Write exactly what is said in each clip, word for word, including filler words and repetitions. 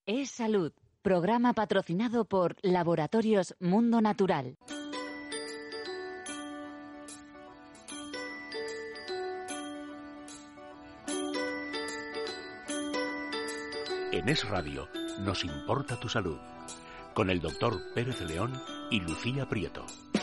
Es Salud, programa patrocinado por Laboratorios Mundo Natural. En Es Radio nos importa tu salud, con el doctor Pérez León y Lucía Prieto.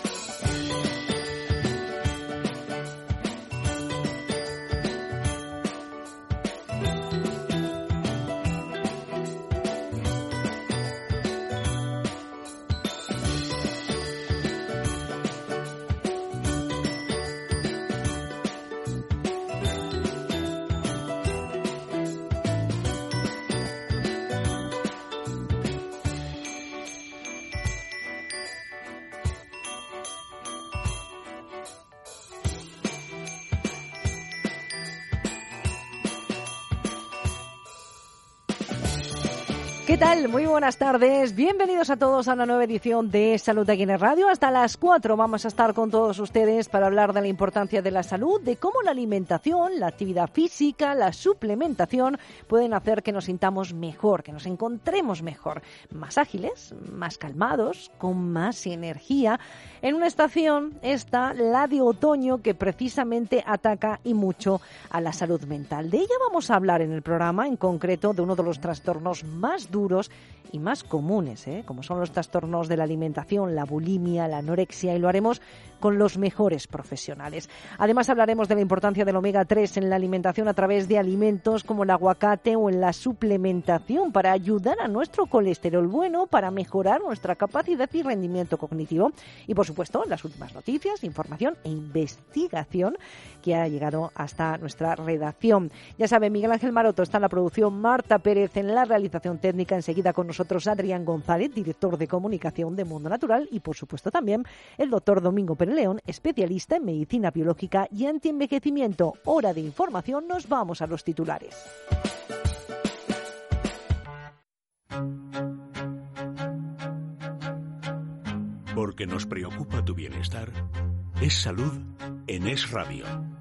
¿Qué tal? Muy buenas tardes. Bienvenidos a todos a una nueva edición de Salud aquí en el Radio. Hasta las cuatro vamos a estar con todos ustedes para hablar de la importancia de la salud, de cómo la alimentación, la actividad física, la suplementación pueden hacer que nos sintamos mejor, que nos encontremos mejor, más ágiles, más calmados, con más energía. En una estación está la de otoño, que precisamente ataca y mucho a la salud mental. De ella vamos a hablar en el programa, en concreto de uno de los trastornos más duros y más comunes, ¿eh? como son los trastornos de la alimentación, la bulimia, la anorexia, y lo haremos con los mejores profesionales. Además hablaremos de la importancia del omega tres en la alimentación a través de alimentos como el aguacate o en la suplementación para ayudar a nuestro colesterol bueno, para mejorar nuestra capacidad y rendimiento cognitivo. Y por supuesto, las últimas noticias, información e investigación que ha llegado hasta nuestra redacción. Ya saben, Miguel Ángel Maroto está en la producción, Marta Pérez en la realización técnica, enseguida con nosotros Adrián González, director de comunicación de Mundo Natural, y por supuesto también el doctor Domingo Pérez León, especialista en medicina biológica y antienvejecimiento. Hora de información, nos vamos a los titulares. Porque nos preocupa tu bienestar, es salud en Es Radio.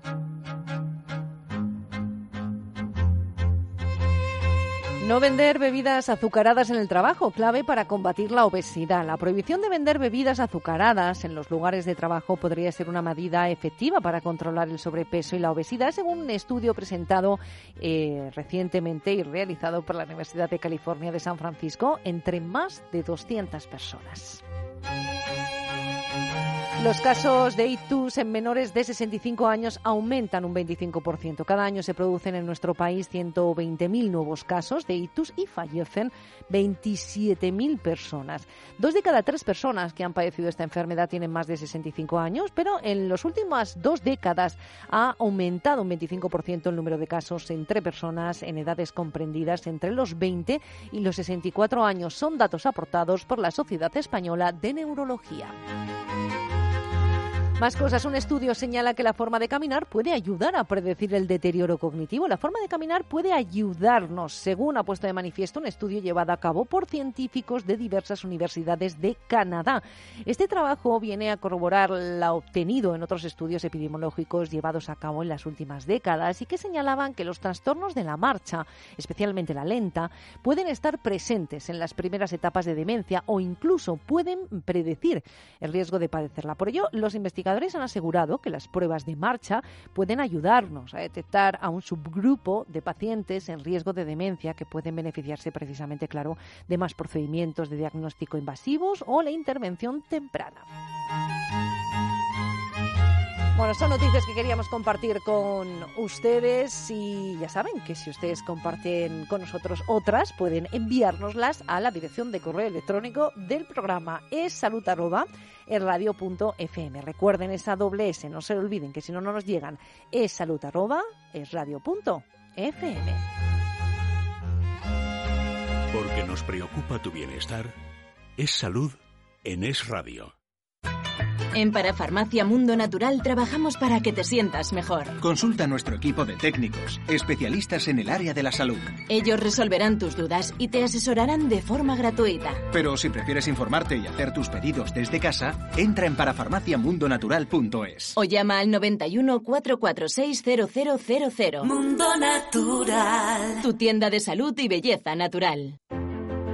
No vender bebidas azucaradas en el trabajo, clave para combatir la obesidad. La prohibición de vender bebidas azucaradas en los lugares de trabajo podría ser una medida efectiva para controlar el sobrepeso y la obesidad, según un estudio presentado eh, recientemente y realizado por la Universidad de California de San Francisco entre más de doscientas personas. Los casos de ictus en menores de sesenta y cinco años aumentan un veinticinco por ciento. Cada año se producen en nuestro país ciento veinte mil nuevos casos de ictus y fallecen veintisiete mil personas. Dos de cada tres personas que han padecido esta enfermedad tienen más de sesenta y cinco años, pero en las últimas dos décadas ha aumentado un veinticinco por ciento el número de casos entre personas en edades comprendidas entre los veinte y los sesenta y cuatro años. Son datos aportados por la Sociedad Española de Neurología. Más cosas. Un estudio señala que la forma de caminar puede ayudar a predecir el deterioro cognitivo. La forma de caminar puede ayudarnos, según ha puesto de manifiesto un estudio llevado a cabo por científicos de diversas universidades de Canadá. Este trabajo viene a corroborar lo obtenido en otros estudios epidemiológicos llevados a cabo en las últimas décadas y que señalaban que los trastornos de la marcha, especialmente la lenta, pueden estar presentes en las primeras etapas de demencia o incluso pueden predecir el riesgo de padecerla. Por ello, los investigadores han asegurado que las pruebas de marcha pueden ayudarnos a detectar a un subgrupo de pacientes en riesgo de demencia que pueden beneficiarse precisamente, claro, de más procedimientos de diagnóstico invasivos o la intervención temprana. Bueno, son noticias que queríamos compartir con ustedes y ya saben que si ustedes comparten con nosotros otras, pueden enviárnoslas a la dirección de correo electrónico del programa es salud arroba es radio punto f m. Recuerden esa doble S, no se olviden que si no, no nos llegan. es salud arroba es radio punto f m. Porque nos preocupa tu bienestar, es salud en Es Radio. En Parafarmacia Mundo Natural trabajamos para que te sientas mejor. Consulta a nuestro equipo de técnicos, especialistas en el área de la salud. Ellos resolverán tus dudas y te asesorarán de forma gratuita. Pero si prefieres informarte y hacer tus pedidos desde casa, entra en parafarmacia mundo natural punto es. O llama al noventa y uno, cuatrocientos cuarenta y seis, cero cero cero cero. Mundo Natural. Tu tienda de salud y belleza natural.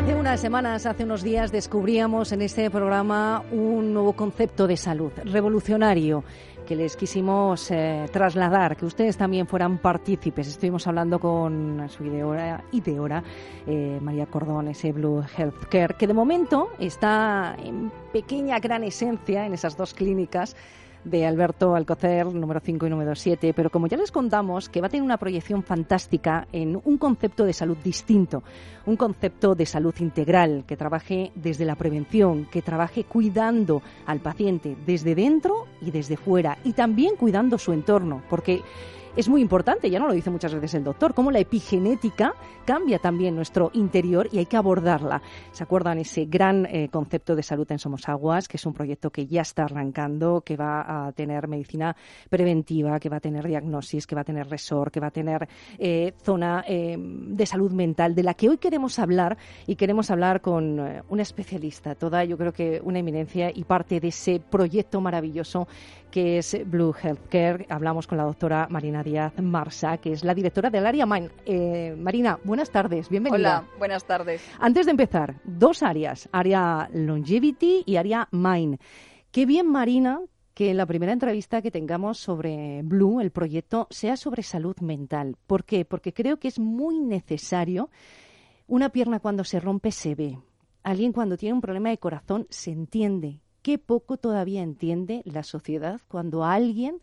Hace unas semanas, hace unos días, descubríamos en este programa un nuevo concepto de salud, revolucionario, que les quisimos eh, trasladar, que ustedes también fueran partícipes. Estuvimos hablando con su ideora, ideora eh, María Cordón, ese Blue Healthcare, que de momento está en pequeña, gran esencia en esas dos clínicas de Alberto Alcocer, número cinco y número siete, pero como ya les contamos, que va a tener una proyección fantástica en un concepto de salud distinto, un concepto de salud integral, que trabaje desde la prevención, que trabaje cuidando al paciente desde dentro y desde fuera, y también cuidando su entorno, porque es muy importante, ya no lo dice muchas veces el doctor, cómo la epigenética cambia también nuestro interior y hay que abordarla. ¿Se acuerdan ese gran eh, concepto de salud en Somos Aguas, que es un proyecto que ya está arrancando, que va a tener medicina preventiva, que va a tener diagnosis, que va a tener resort, que va a tener eh, zona eh, de salud mental, de la que hoy queremos hablar y queremos hablar con eh, una especialista, toda yo creo que una eminencia y parte de ese proyecto maravilloso que es Blue Healthcare. Hablamos con la doctora Marina Díaz Marsa, que es la directora del área Mind. Eh, Marina, buenas tardes, bienvenida. Hola, buenas tardes. Antes de empezar, dos áreas, área Longevity y área Mind. Qué bien, Marina, que la primera entrevista que tengamos sobre Blue, el proyecto, sea sobre salud mental. ¿Por qué? Porque creo que es muy necesario. Una pierna cuando se rompe se ve. Alguien cuando tiene un problema de corazón se entiende. Qué poco todavía entiende la sociedad cuando alguien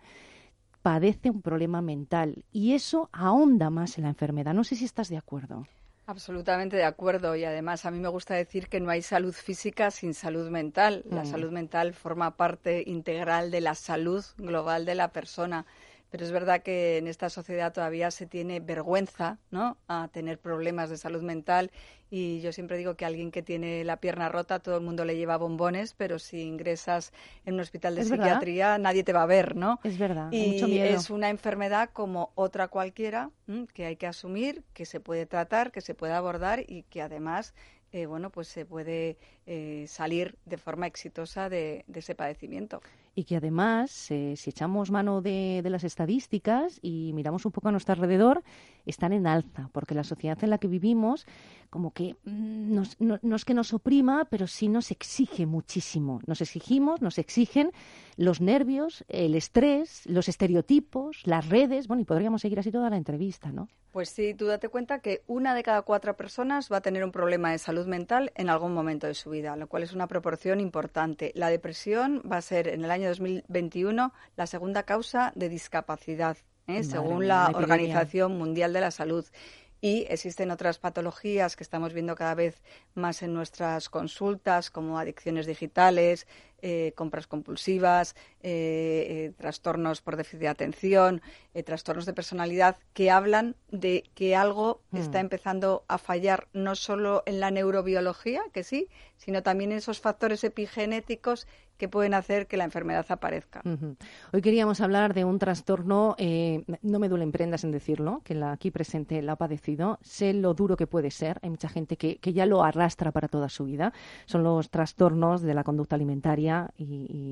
padece un problema mental y eso ahonda más en la enfermedad. No sé si estás de acuerdo. Absolutamente de acuerdo, y además a mí me gusta decir que no hay salud física sin salud mental. La mm. salud mental forma parte integral de la salud global de la persona. Pero es verdad que en esta sociedad todavía se tiene vergüenza, ¿no?, a tener problemas de salud mental, y yo siempre digo que alguien que tiene la pierna rota todo el mundo le lleva bombones, pero si ingresas en un hospital de psiquiatría nadie te va a ver, ¿no? Es verdad, y mucho miedo. Es una enfermedad como otra cualquiera, ¿m? que hay que asumir, que se puede tratar, que se puede abordar y que además eh, bueno, pues se puede eh, salir de forma exitosa de, de ese padecimiento. Y que además, eh, si echamos mano de, de las estadísticas y miramos un poco a nuestro alrededor, están en alza, porque la sociedad en la que vivimos como que mm, nos, no, no es que nos oprima, pero sí nos exige muchísimo. Nos exigimos, nos exigen los nervios, el estrés, los estereotipos, las redes, bueno, y podríamos seguir así toda la entrevista, ¿no? Pues sí, tú date cuenta que una de cada cuatro personas va a tener un problema de salud mental en algún momento de su vida, lo cual es una proporción importante. La depresión va a ser en el año dos mil veintiuno la segunda causa de discapacidad, ¿eh? según la Organización Mundial de la Salud. Y existen otras patologías que estamos viendo cada vez más en nuestras consultas, como adicciones digitales, eh, compras compulsivas, eh, eh, trastornos por déficit de atención, eh, trastornos de personalidad, que hablan de que algo mm. está empezando a fallar no solo en la neurobiología, que sí, sino también en esos factores epigenéticos que pueden hacer que la enfermedad aparezca. Uh-huh. Hoy queríamos hablar de un trastorno, eh, no me duelen prendas en decirlo, que la aquí presente la ha padecido, sé lo duro que puede ser, hay mucha gente que, que ya lo arrastra para toda su vida, son los trastornos de la conducta alimentaria y,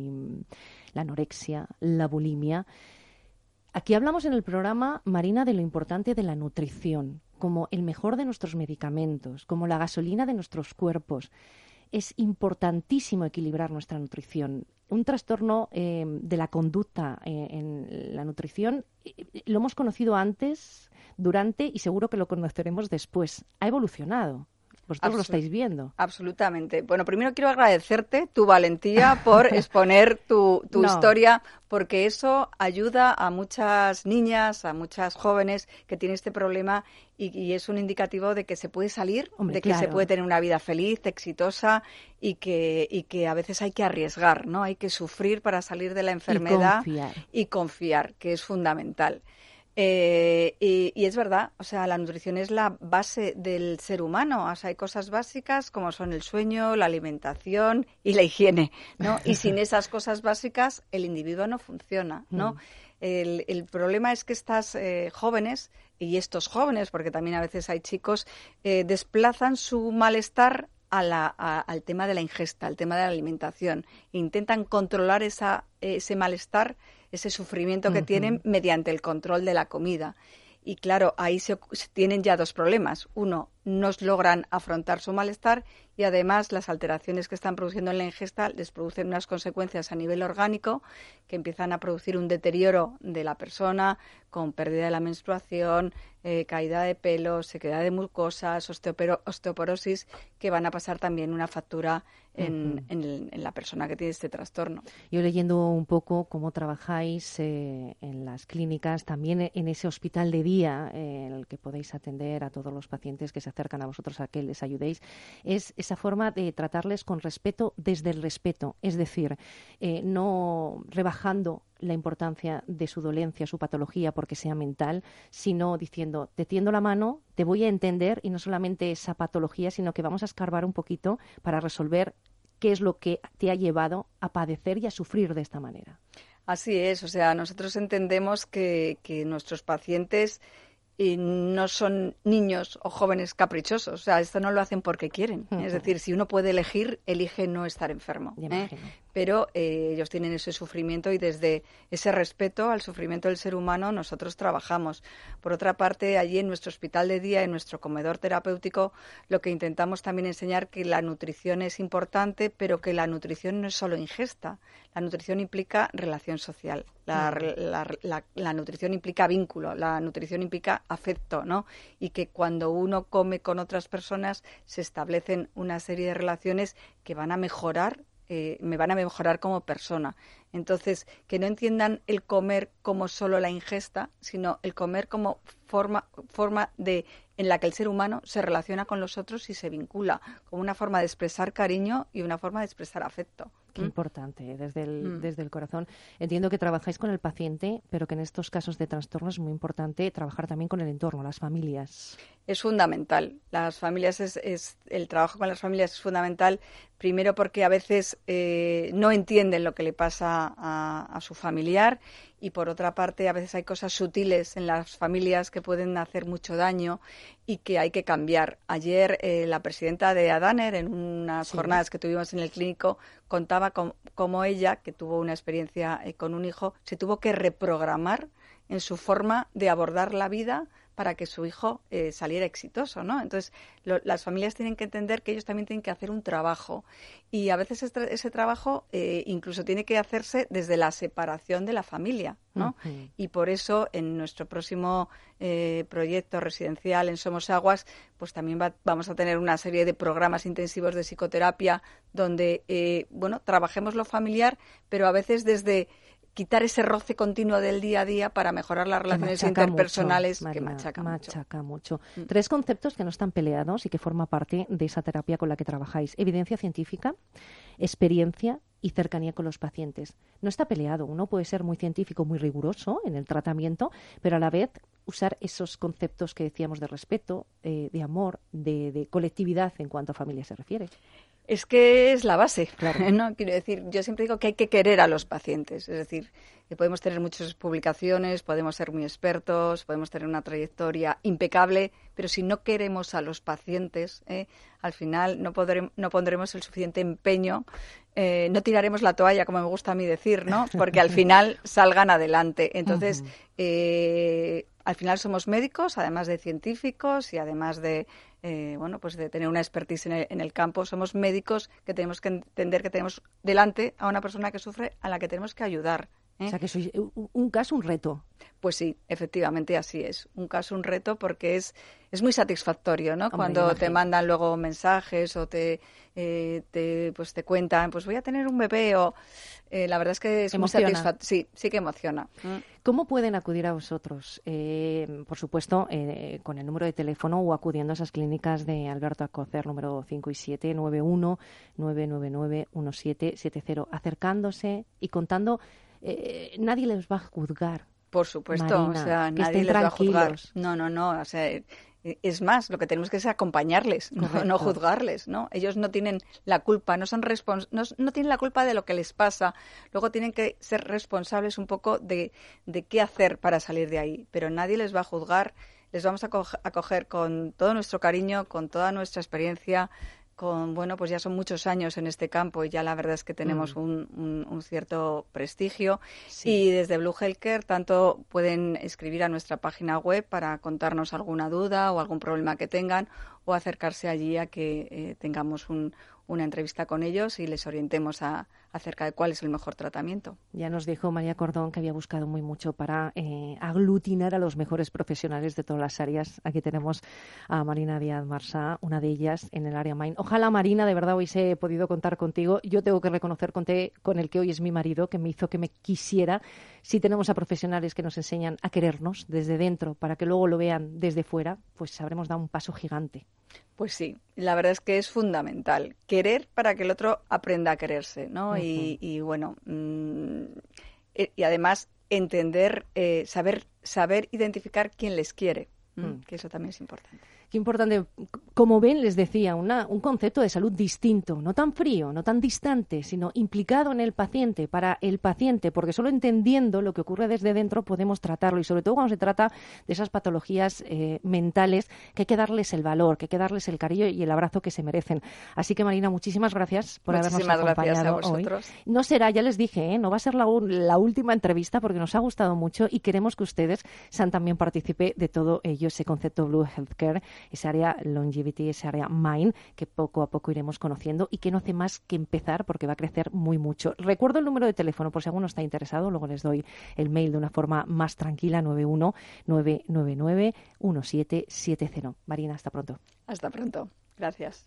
y la anorexia, la bulimia. Aquí hablamos en el programa, Marina, de lo importante de la nutrición, como el mejor de nuestros medicamentos, como la gasolina de nuestros cuerpos. Es importantísimo equilibrar nuestra nutrición. Un trastorno eh, de la conducta eh, en la nutrición eh, lo hemos conocido antes, durante y seguro que lo conoceremos después. Ha evolucionado. Vosotros Absol- lo estáis viendo. Absolutamente. Bueno, primero quiero agradecerte tu valentía por exponer tu, tu no. historia, porque eso ayuda a muchas niñas, a muchas jóvenes que tienen este problema y, y es un indicativo de que se puede salir, Hombre, de que claro. se puede tener una vida feliz, exitosa y que, y que a veces hay que arriesgar, ¿no? Hay que sufrir para salir de la enfermedad y confiar, y confiar, que es fundamental. Eh, y, y es verdad, o sea, la nutrición es la base del ser humano. O sea, hay cosas básicas como son el sueño, la alimentación y la higiene, ¿no? Y sin esas cosas básicas el individuo no funciona, ¿no? Mm. El, el problema es que estas eh, jóvenes, y estos jóvenes, porque también a veces hay chicos, eh, desplazan su malestar a la, a, al tema de la ingesta, al tema de la alimentación. Intentan controlar esa, ese malestar, ese sufrimiento que uh-huh. tienen mediante el control de la comida. Y claro, ahí se, se tienen ya dos problemas. Uno, no logran afrontar su malestar y además las alteraciones que están produciendo en la ingesta les producen unas consecuencias a nivel orgánico que empiezan a producir un deterioro de la persona con pérdida de la menstruación, eh, caída de pelo, sequedad de mucosas, osteopero- osteoporosis, que van a pasar también una factura en, uh-huh. en, el, en la persona que tiene este trastorno. Yo leyendo un poco cómo trabajáis eh, en las clínicas, también en ese hospital de día eh, en el que podéis atender a todos los pacientes que se acercan a vosotros a que les ayudéis, es esa forma de tratarles con respeto desde el respeto, es decir, eh, no rebajando la importancia de su dolencia, su patología, porque sea mental, sino diciendo, te tiendo la mano, te voy a entender, y no solamente esa patología, sino que vamos a escarbar un poquito para resolver qué es lo que te ha llevado a padecer y a sufrir de esta manera. Así es, o sea, nosotros entendemos que, que nuestros pacientes y no son niños o jóvenes caprichosos, o sea, esto no lo hacen porque quieren. Uh-huh. Es decir, si uno puede elegir, elige no estar enfermo. ¿eh? Pero eh, ellos tienen ese sufrimiento y desde ese respeto al sufrimiento del ser humano nosotros trabajamos. Por otra parte, allí en nuestro hospital de día, en nuestro comedor terapéutico, lo que intentamos también enseñar que la nutrición es importante, pero que la nutrición no es solo ingesta. La nutrición implica relación social, la, la, la, la nutrición implica vínculo, la nutrición implica afecto, ¿no? Y que cuando uno come con otras personas se establecen una serie de relaciones que van a mejorar, eh, me van a mejorar como persona. Entonces, que no entiendan el comer como solo la ingesta, sino el comer como forma, forma de en la que el ser humano se relaciona con los otros y se vincula, como una forma de expresar cariño y una forma de expresar afecto. Qué ¿Mm? importante, desde el, mm. desde el corazón. Entiendo que trabajáis con el paciente, pero que en estos casos de trastorno es muy importante trabajar también con el entorno, las familias. Es fundamental. Las familias es, es el trabajo con las familias es fundamental, primero porque a veces eh, no entienden lo que le pasa a, a su familiar, y por otra parte a veces hay cosas sutiles en las familias que pueden hacer mucho daño y que hay que cambiar. Ayer eh, la presidenta de Adaner, en unas sí. jornadas que tuvimos en el clínico, contaba com, cómo ella, que tuvo una experiencia eh, con un hijo, se tuvo que reprogramar en su forma de abordar la vida para que su hijo eh, saliera exitoso, ¿no? Entonces, lo, las familias tienen que entender que ellos también tienen que hacer un trabajo, y a veces este, ese trabajo eh, incluso tiene que hacerse desde la separación de la familia, ¿no? Uh-huh. Y por eso en nuestro próximo eh, proyecto residencial en Somos Aguas, pues también va, vamos a tener una serie de programas intensivos de psicoterapia donde, eh, bueno, trabajemos lo familiar, pero a veces desde quitar ese roce continuo del día a día para mejorar las relaciones interpersonales, mucho, que Marina, machaca, machaca mucho. mucho. Tres conceptos que no están peleados y que forman parte de esa terapia con la que trabajáis. Evidencia científica, experiencia y cercanía con los pacientes. No está peleado. Uno puede ser muy científico, muy riguroso en el tratamiento, pero a la vez usar esos conceptos que decíamos de respeto, eh, de amor, de, de colectividad en cuanto a familia se refiere. Es que es la base, claro. ¿no? Quiero decir, yo siempre digo que hay que querer a los pacientes, es decir, que podemos tener muchas publicaciones, podemos ser muy expertos, podemos tener una trayectoria impecable, pero si no queremos a los pacientes, ¿eh? al final no, podremos, no pondremos el suficiente empeño, eh, no tiraremos la toalla, como me gusta a mí decir, ¿no? Porque al final salgan adelante. Entonces, uh-huh. eh, al final somos médicos, además de científicos y además de Eh, bueno, pues de tener una expertise en el, en el campo, somos médicos que tenemos que entender que tenemos delante a una persona que sufre, a la que tenemos que ayudar. ¿eh? O sea, que sois un, un caso, un reto. Pues sí, efectivamente así es. Un caso, un reto, porque es, es muy satisfactorio, ¿no? Hombre, cuando te mandan luego mensajes o te, eh, te, pues te cuentan, pues voy a tener un bebé o... Eh, la verdad es que es emociona. muy satisfactorio. Sí, sí que emociona. ¿Cómo pueden acudir a vosotros? Eh, por supuesto, eh, con el número de teléfono o acudiendo a esas clínicas de Alberto Alcocer, número cinco y siete, nueve uno nueve nueve nueve uno siete siete cero, acercándose y contando. Eh, nadie les va a juzgar. Por supuesto, Marina, o sea, que nadie estén les va a juzgar. tranquilos. No, no, no, o sea... Es más, lo que tenemos que es acompañarles, no, no juzgarles, ¿no? Ellos no tienen la culpa, no son respons- no, no tienen la culpa de lo que les pasa. Luego tienen que ser responsables un poco de, de qué hacer para salir de ahí. Pero nadie les va a juzgar, les vamos a acoger con todo nuestro cariño, con toda nuestra experiencia, con, bueno, pues ya son muchos años en este campo y ya la verdad es que tenemos Mm. un, un, un cierto prestigio. Sí. Y desde Blue Healthcare tanto pueden escribir a nuestra página web para contarnos alguna duda o algún problema que tengan, o acercarse allí a que eh, tengamos un, una entrevista con ellos y les orientemos a, acerca de cuál es el mejor tratamiento. Ya nos dijo María Cordón que había buscado muy mucho para eh, aglutinar a los mejores profesionales de todas las áreas. Aquí tenemos a Marina Díaz Marsá, una de ellas en el área Mind. Ojalá, Marina, de verdad hubiese podido contar contigo. Yo tengo que reconocer, conté con el que hoy es mi marido, que me hizo que me quisiera. Si tenemos a profesionales que nos enseñan a querernos desde dentro para que luego lo vean desde fuera, pues habremos dado un paso gigante. Pues sí, la verdad es que es fundamental querer para que el otro aprenda a quererse, ¿no? Uh-huh. y, y bueno, mmm, y además entender, eh, saber, saber identificar quién les quiere, mm. que eso también es importante. Qué importante, como ven, les decía, una, un concepto de salud distinto, no tan frío, no tan distante, sino implicado en el paciente, para el paciente, porque solo entendiendo lo que ocurre desde dentro podemos tratarlo, y sobre todo cuando se trata de esas patologías eh, mentales, que hay que darles el valor, que hay que darles el cariño y el abrazo que se merecen. Así que, Marina, muchísimas gracias por muchísimas habernos acompañado gracias a vosotros. Hoy. No será, ya les dije, ¿eh? no va a ser la, la última entrevista, porque nos ha gustado mucho y queremos que ustedes sean también partícipe de todo ello, ese concepto Blue Healthcare, esa área longevity, esa área Mind, que poco a poco iremos conociendo y que no hace más que empezar porque va a crecer muy mucho. Recuerdo el número de teléfono por si alguno está interesado, luego les doy el mail de una forma más tranquila, nueve uno nueve nueve nueve uno siete siete cero. Marina, hasta pronto. Hasta pronto. Gracias.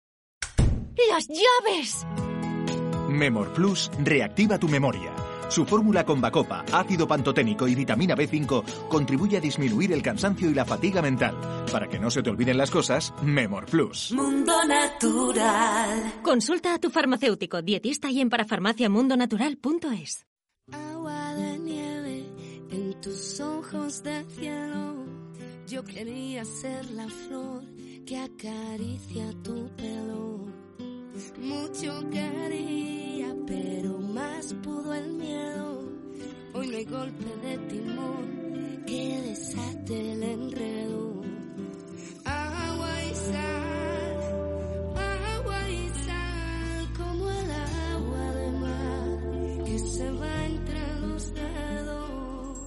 ¡Las llaves! Memor Plus reactiva tu memoria. Su fórmula con bacopa, ácido pantoténico y vitamina B cinco contribuye a disminuir el cansancio y la fatiga mental. Para que no se te olviden las cosas, Memor Plus. Mundo Natural. Consulta a tu farmacéutico, dietista y en parafarmacia mundo natural punto es. Agua de nieve en tus ojos de cielo. Yo quería ser la flor que acaricia tu pelo. Mucho quería, pero más pudo el miedo. Hoy no hay golpe de timón que desate el enredo. Agua y sal, agua y sal, como el agua de mar que se va entre los dedos.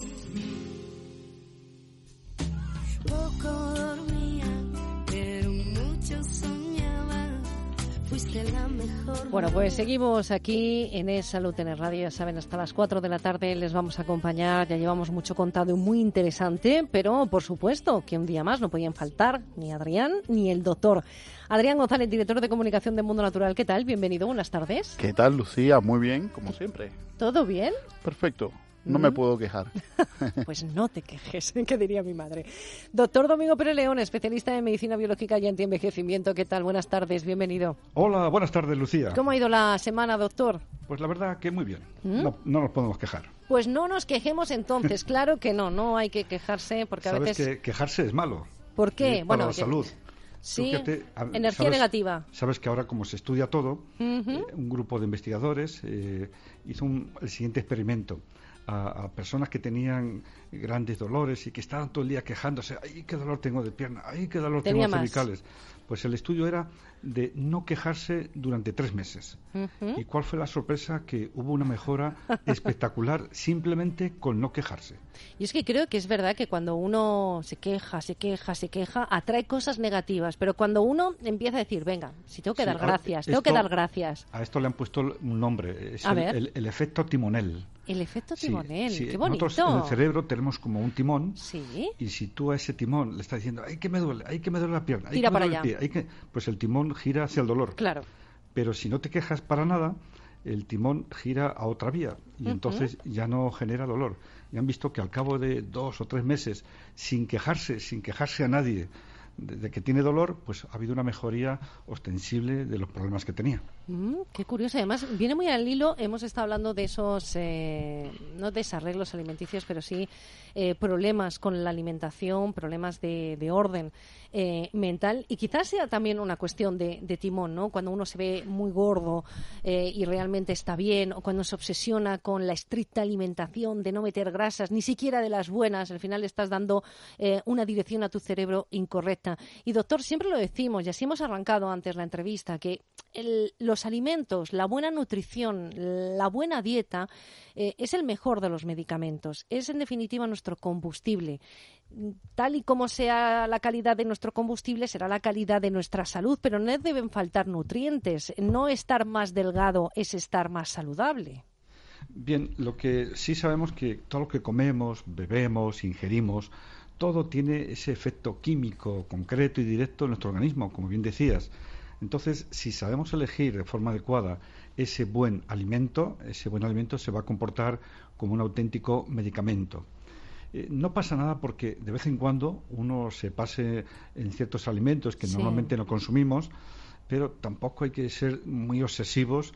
Poco dormía, pero mucho soñaba. Fuiste la mejor. Bueno, pues seguimos aquí en Es Salud en el Radio, ya saben, hasta las cuatro de la tarde les vamos a acompañar, ya llevamos mucho contado y muy interesante, pero por supuesto que un día más no podían faltar ni Adrián ni el doctor. Adrián González, director de comunicación de Mundo Natural, ¿qué tal? Bienvenido, buenas tardes. ¿Qué tal, Lucía? Muy bien, como siempre. ¿Todo bien? Perfecto. No ¿Mm? me puedo quejar. Pues no te quejes, ¿qué diría mi madre? Doctor Domingo Pérez León, especialista en medicina biológica y antienvejecimiento. ¿Qué tal? Buenas tardes, bienvenido. Hola, buenas tardes, Lucía. ¿Cómo ha ido la semana, doctor? Pues la verdad que muy bien. ¿Mm? No, no nos podemos quejar. Pues no nos quejemos entonces, claro que no, no hay que quejarse porque a Sabes veces... que quejarse es malo. ¿Por qué? Eh, bueno, para la que... salud. Sí, Fíjate, a, energía sabes, negativa. Sabes que ahora, como se estudia todo, Uh-huh. eh, un grupo de investigadores eh, hizo un, el siguiente experimento. A, a personas que tenían grandes dolores y que estaban todo el día quejándose, ¡ay, qué dolor tengo de pierna! ¡Ay, qué dolor Tenía tengo de más. cervicales! Pues el estudio era de no quejarse durante tres meses. Uh-huh. ¿Y cuál fue la sorpresa? Que hubo una mejora espectacular simplemente con no quejarse. Y es que creo que es verdad que cuando uno se queja, se queja, se queja, atrae cosas negativas, pero cuando uno empieza a decir, venga, si tengo que Sí, dar ahora, gracias, tengo esto- que dar gracias. A esto le han puesto un nombre, es A el, ver. el- el efecto timonel. El efecto Sí, timonel, sí, qué bonito. Nosotros en el cerebro tenemos como un timón. Sí. Y si tú a ese timón le estás diciendo, ¡ay, que me duele! ¡Ay, que me duele la pierna! ¡Ay, Tira que me para duele el allá. pie! ¡Ay, que... Pues el timón gira hacia el dolor. Claro. Pero si no te quejas para nada, el timón gira a otra vía y Ujú. entonces ya no genera dolor. Y han visto que al cabo de dos o tres meses, sin quejarse, sin quejarse a nadie de, de que tiene dolor, pues ha habido una mejoría ostensible de los problemas que tenía. Mm, qué curioso. Además, viene muy al hilo. Hemos estado hablando de esos, eh, no desarreglos alimenticios, pero sí eh, problemas con la alimentación, problemas de, de orden eh, mental. Y quizás sea también una cuestión de, de timón, ¿no? Cuando uno se ve muy gordo eh, y realmente está bien, o cuando se obsesiona con la estricta alimentación de no meter grasas, ni siquiera de las buenas, al final le estás dando eh, una dirección a tu cerebro incorrecta. Y doctor, siempre lo decimos, y así hemos arrancado antes la entrevista, que el, los alimentos, la buena nutrición, la buena dieta eh, es el mejor de los medicamentos. Es en definitiva nuestro combustible. Tal y como sea la calidad de nuestro combustible, será la calidad de nuestra salud, pero no deben faltar nutrientes. No estar más delgado es estar más saludable. Bien, lo que sí sabemos que todo lo que comemos, bebemos, ingerimos, todo tiene ese efecto químico concreto y directo en nuestro organismo, como bien decías. Entonces, si sabemos elegir de forma adecuada ese buen alimento, ese buen alimento se va a comportar como un auténtico medicamento. Eh, no pasa nada porque de vez en cuando uno se pase en ciertos alimentos que sí. normalmente no consumimos, pero tampoco hay que ser muy obsesivos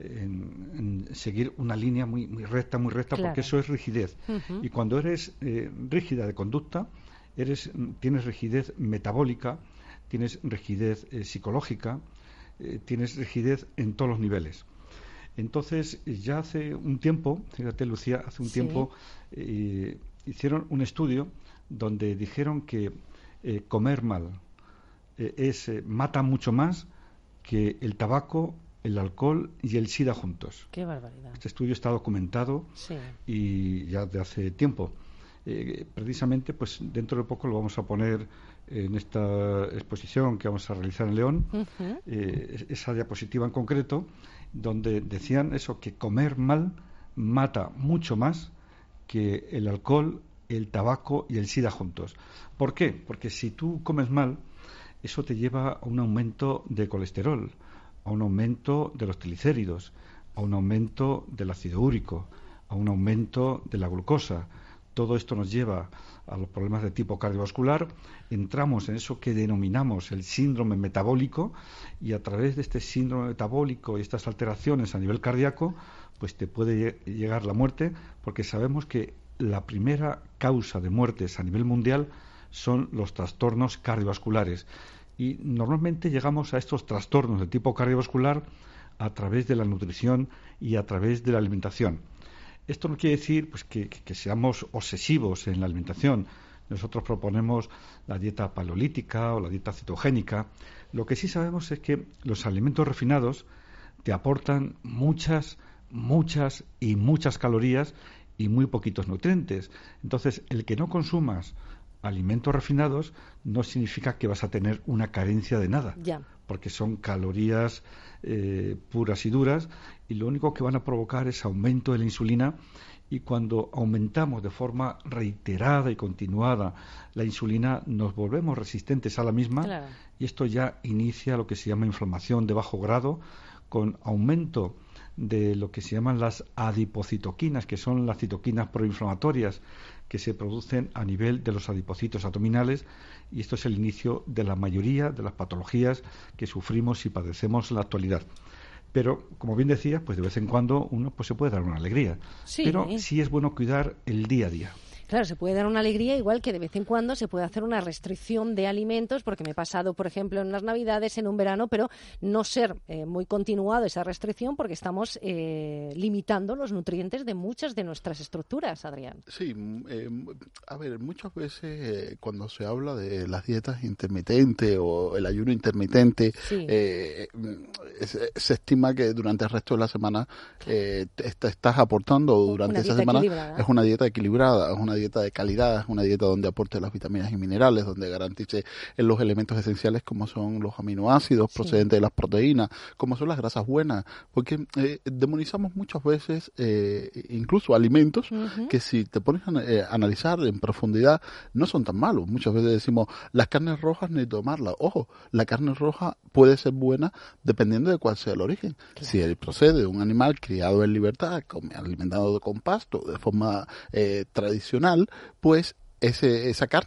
en, en seguir una línea muy, muy recta, muy recta, claro. porque eso es rigidez. Uh-huh. Y cuando eres eh, rígida de conducta, eres, tienes rigidez metabólica, tienes rigidez eh, psicológica, eh, tienes rigidez en todos los niveles. Entonces, ya hace un tiempo, fíjate Lucía, hace un sí. tiempo eh, hicieron un estudio donde dijeron que eh, comer mal eh, es eh, mata mucho más que el tabaco, el alcohol y el SIDA juntos. ¡Qué barbaridad! Este estudio está documentado sí. y ya de hace tiempo. Eh, precisamente, pues dentro de poco lo vamos a poner en esta exposición que vamos a realizar en León, uh-huh. eh, esa diapositiva en concreto, donde decían eso, que comer mal mata mucho más que el alcohol, el tabaco y el SIDA juntos. ¿Por qué? Porque si tú comes mal, eso te lleva a un aumento de colesterol, a un aumento de los triglicéridos, a un aumento del ácido úrico, a un aumento de la glucosa. Todo esto nos lleva a los problemas de tipo cardiovascular. Entramos en eso que denominamos el síndrome metabólico y a través de este síndrome metabólico y estas alteraciones a nivel cardíaco, pues te puede llegar la muerte, porque sabemos que la primera causa de muertes a nivel mundial son los trastornos cardiovasculares. Y normalmente llegamos a estos trastornos de tipo cardiovascular a través de la nutrición y a través de la alimentación. Esto no quiere decir pues, que, que, que seamos obsesivos en la alimentación. Nosotros proponemos la dieta paleolítica o la dieta cetogénica. Lo que sí sabemos es que los alimentos refinados te aportan muchas, muchas y muchas calorías y muy poquitos nutrientes. Entonces, el que no consumas alimentos refinados no significa que vas a tener una carencia de nada, ya. porque son calorías eh, puras y duras, y lo único que van a provocar es aumento de la insulina, y cuando aumentamos de forma reiterada y continuada la insulina, nos volvemos resistentes a la misma, claro. y esto ya inicia lo que se llama inflamación de bajo grado, con aumento de lo que se llaman las adipocitoquinas, que son las citoquinas proinflamatorias que se producen a nivel de los adipocitos abdominales, y esto es el inicio de la mayoría de las patologías que sufrimos y padecemos en la actualidad. Pero, como bien decía, pues de vez en cuando uno pues se puede dar una alegría. Sí. Pero sí es bueno cuidar el día a día. Claro, se puede dar una alegría, igual que de vez en cuando se puede hacer una restricción de alimentos, porque me he pasado, por ejemplo, en las Navidades, en un verano, pero no ser eh, muy continuado esa restricción, porque estamos eh, limitando los nutrientes de muchas de nuestras estructuras, Adrián. Sí, eh, a ver, muchas veces eh, cuando se habla de las dietas intermitentes o el ayuno intermitente, sí. eh, se, se estima que durante el resto de la semana eh, te, te estás aportando, o durante esa semana es una dieta equilibrada, es una dieta de calidad, es una dieta donde aporte las vitaminas y minerales, donde garantice los elementos esenciales como son los aminoácidos procedentes sí. de las proteínas, como son las grasas buenas, porque eh, demonizamos muchas veces eh, incluso alimentos uh-huh. que si te pones a eh, analizar en profundidad no son tan malos. Muchas veces decimos las carnes rojas ni tomarlas. Ojo, la carne roja puede ser buena dependiendo de cuál sea el origen. Claro. Si él procede de un animal criado en libertad, alimentado con pasto, de forma eh, tradicional, pues ese, esa carne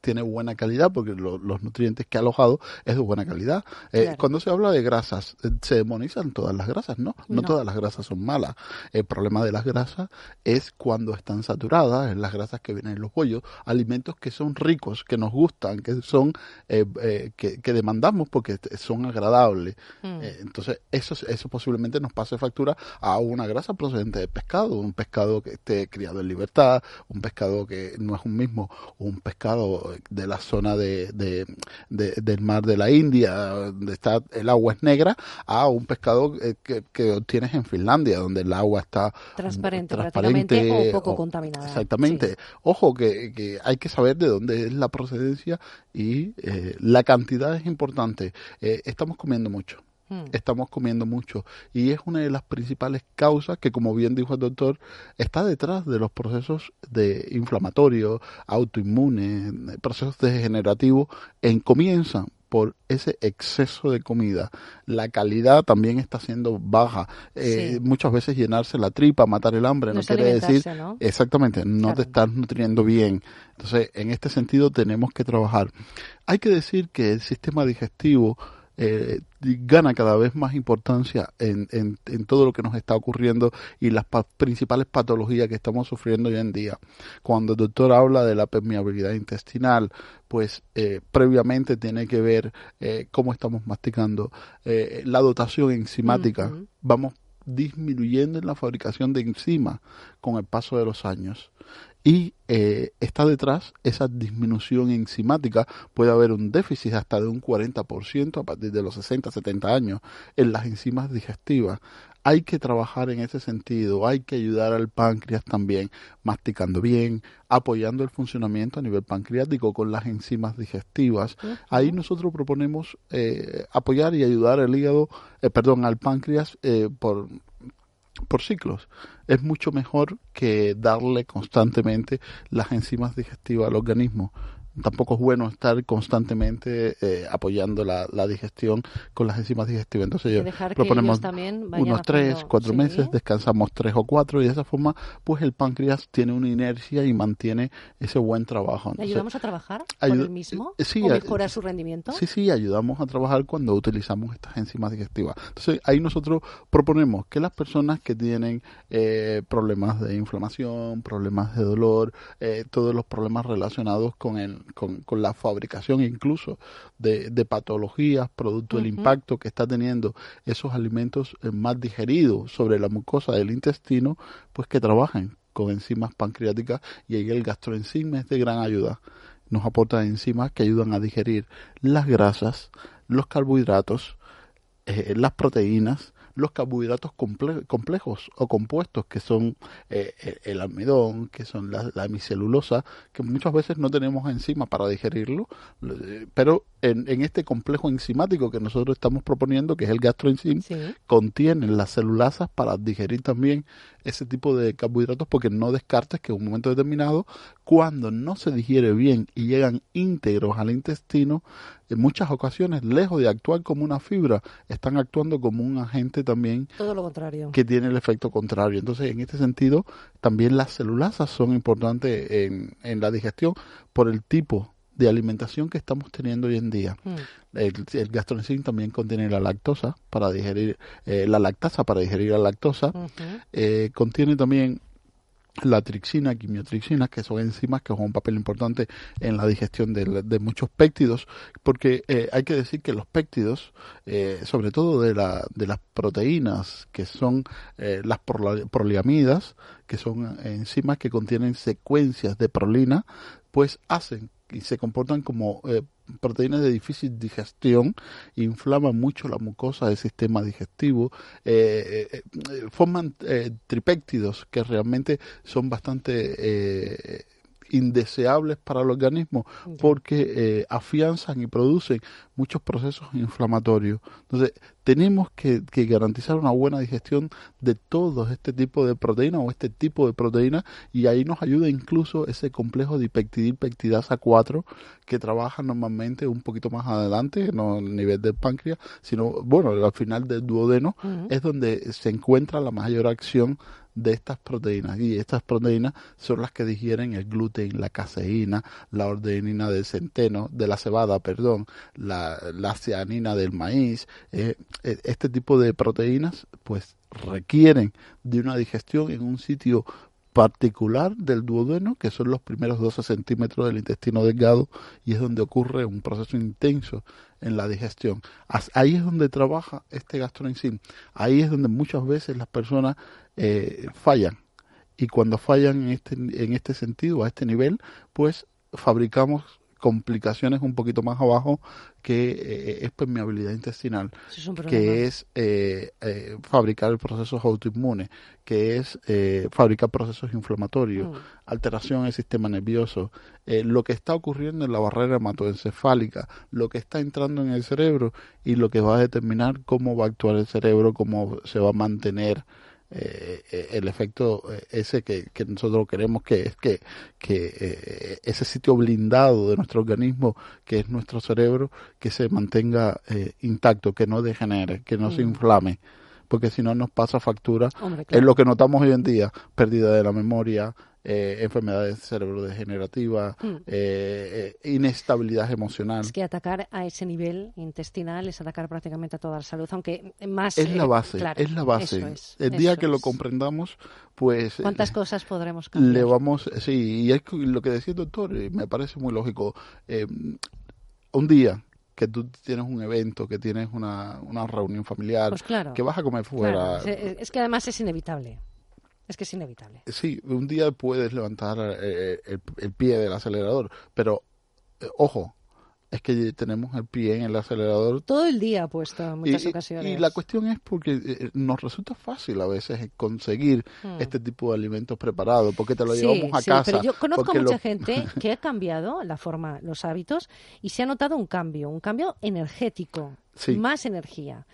tiene buena calidad porque lo, los nutrientes que ha alojado es de buena calidad. Eh, Claro. Cuando se habla de grasas, eh, se demonizan todas las grasas, ¿no? No, No. todas las grasas son malas. El problema de las grasas es cuando están saturadas, en las grasas que vienen en los bollos, alimentos que son ricos, que nos gustan, que son eh, eh, que, que demandamos porque son agradables. Mm. Eh, entonces, eso, eso posiblemente nos pase factura a una grasa procedente de pescado, un pescado que esté criado en libertad, un pescado que no es un mismo, un pescado de la zona de, de, de- del mar de la India, donde está el agua es negra, a un pescado eh, que, que obtienes en Finlandia, donde el agua está Transparente, transparente, prácticamente, o poco o- contaminada. Exactamente. Sí. Ojo, que, que hay que saber de dónde es la procedencia y eh, la cantidad es importante. Eh, estamos comiendo mucho. Mm. Estamos comiendo mucho y es una de las principales causas que, como bien dijo el doctor, está detrás de los procesos de inflamatorios, autoinmunes, procesos degenerativos, en comienzan por ese exceso de comida. La calidad también está siendo baja. Eh, Sí. Muchas veces llenarse la tripa, matar el hambre, No no, es quiere decir alimentarse, ¿no? exactamente, no Claro. te estás nutriendo bien. Entonces, en este sentido tenemos que trabajar. Hay que decir que el sistema digestivo eh, gana cada vez más importancia en, en, en todo lo que nos está ocurriendo y las pa- principales patologías que estamos sufriendo hoy en día. Cuando el doctor habla de la permeabilidad intestinal, pues eh, previamente tiene que ver eh, cómo estamos masticando, eh, la dotación enzimática. Ujú. Vamos disminuyendo en la fabricación de enzimas con el paso de los años. Y eh, está detrás esa disminución enzimática. Puede haber un déficit hasta de un cuarenta por ciento a partir de los sesenta, setenta años en las enzimas digestivas. Hay que trabajar en ese sentido, hay que ayudar al páncreas también, masticando bien, apoyando el funcionamiento a nivel pancreático con las enzimas digestivas. Ujú. Ahí nosotros proponemos eh, apoyar y ayudar al hígado, eh, perdón, al páncreas eh, por por ciclos. Es mucho mejor que darle constantemente las enzimas digestivas al organismo. Tampoco es bueno estar constantemente eh, apoyando la, la digestión con las enzimas digestivas. Entonces Hay que yo dejar que proponemos ellos también vayan unos tres, haciendo- cuatro sí. meses, descansamos tres o cuatro y de esa forma pues el páncreas tiene una inercia y mantiene ese buen trabajo. ¿Le Entonces, ayudamos a trabajar por ayuda- el mismo? eh, sí, ¿O eh, mejora su rendimiento? Sí, sí, ayudamos a trabajar cuando utilizamos estas enzimas digestivas. Entonces, ahí nosotros proponemos que las personas que tienen eh, problemas de inflamación, problemas de dolor, eh, todos los problemas relacionados con, el, con, con la fabricación incluso de, de patologías, producto del Ujú. impacto que está teniendo esos alimentos eh, más digeridos sobre la mucosa del intestino, pues que trabajen con enzimas pancreáticas y ahí el gastroenzima es de gran ayuda. Nos aporta enzimas que ayudan a digerir las grasas, los carbohidratos, eh, las proteínas, los carbohidratos comple- complejos o compuestos que son eh, el, el almidón, que son la, la hemicelulosa, que muchas veces no tenemos enzimas para digerirlo, eh, pero en, en este complejo enzimático que nosotros estamos proponiendo, que es el gastroenzim, Sí. contienen las celulasas para digerir también ese tipo de carbohidratos, porque no descartes que en un momento determinado, cuando no se digiere bien y llegan íntegros al intestino, en muchas ocasiones, lejos de actuar como una fibra, están actuando como un agente también Todo lo contrario. que tiene el efecto contrario. Entonces, en este sentido, también las celulasas son importantes en, en la digestión por el tipo de alimentación que estamos teniendo hoy en día. Mm. El, el gastroenzim también contiene la lactosa para digerir, eh, la lactasa para digerir la lactosa. Ujú. Eh, contiene también la trixina, quimiotrixina, que son enzimas que juegan un papel importante en la digestión de, de muchos péptidos, porque eh, hay que decir que los péptidos, eh, sobre todo de, la, de las proteínas, que son eh, las prola- proliamidas, que son enzimas que contienen secuencias de prolina, pues hacen y se comportan como eh, proteínas de difícil digestión, inflaman mucho la mucosa del sistema digestivo, eh, eh, eh, forman eh, tripéptidos que realmente son bastante eh, indeseables para el organismo porque eh, afianzan y producen muchos procesos inflamatorios. Entonces, tenemos que, que garantizar una buena digestión de todo este tipo de proteínas o este tipo de proteínas, y ahí nos ayuda incluso ese complejo de dipeptidil peptidasa cuatro que trabaja normalmente un poquito más adelante, no a nivel del páncreas, sino, bueno, al final del duodeno, uh-huh. es donde se encuentra la mayor acción de estas proteínas, y estas proteínas son las que digieren el gluten, la caseína, la ordenina del centeno, de la cebada, perdón, la, la cianina del maíz. Eh, este tipo de proteínas pues requieren de una digestión en un sitio particular del duodeno, que son los primeros doce centímetros del intestino delgado, y es donde ocurre un proceso intenso en la digestión. Ahí es donde trabaja este gastroenzim. Ahí es donde muchas veces las personas eh, fallan, y cuando fallan en este, en este sentido, a este nivel, pues fabricamos complicaciones un poquito más abajo, que eh, es permeabilidad intestinal, es que es eh, eh, fabricar procesos autoinmunes, que es eh, fabricar procesos inflamatorios, mm. alteración del sistema nervioso, eh, lo que está ocurriendo en la barrera hematoencefálica, lo que está entrando en el cerebro, y lo que va a determinar cómo va a actuar el cerebro, cómo se va a mantener Eh, el efecto ese que, que nosotros queremos, que es que, que eh, ese sitio blindado de nuestro organismo, que es nuestro cerebro, que se mantenga eh, intacto, que no degenere, que no mm. se inflame, porque si no nos pasa factura. Hombre, claro. Es lo que notamos hoy en día: pérdida de la memoria, eh, enfermedades cerebrodegenerativas, mm. eh, eh, inestabilidad emocional. Es que atacar a ese nivel intestinal es atacar prácticamente a toda la salud, aunque más... Es la base, eh, claro, es la base. Es, el día que es. lo comprendamos, pues... ¿Cuántas eh, cosas podremos cambiar? Le vamos, sí, y es lo que decía el doctor, eh, me parece muy lógico. Eh, un día que tú tienes un evento, que tienes una, una reunión familiar, pues claro, que vas a comer fuera... Claro. Es, es que además es inevitable. Es que es inevitable. Sí, un día puedes levantar eh, el, el pie del acelerador, pero eh, ojo, es que tenemos el pie en el acelerador todo el día puesto en muchas y, ocasiones. Y la cuestión es porque eh, nos resulta fácil a veces conseguir hmm. este tipo de alimentos preparados, porque te lo sí, llevamos a sí, casa. Pero yo conozco a mucha lo... gente que ha cambiado la forma, los hábitos, y se ha notado un cambio, un cambio energético, sí. más energía.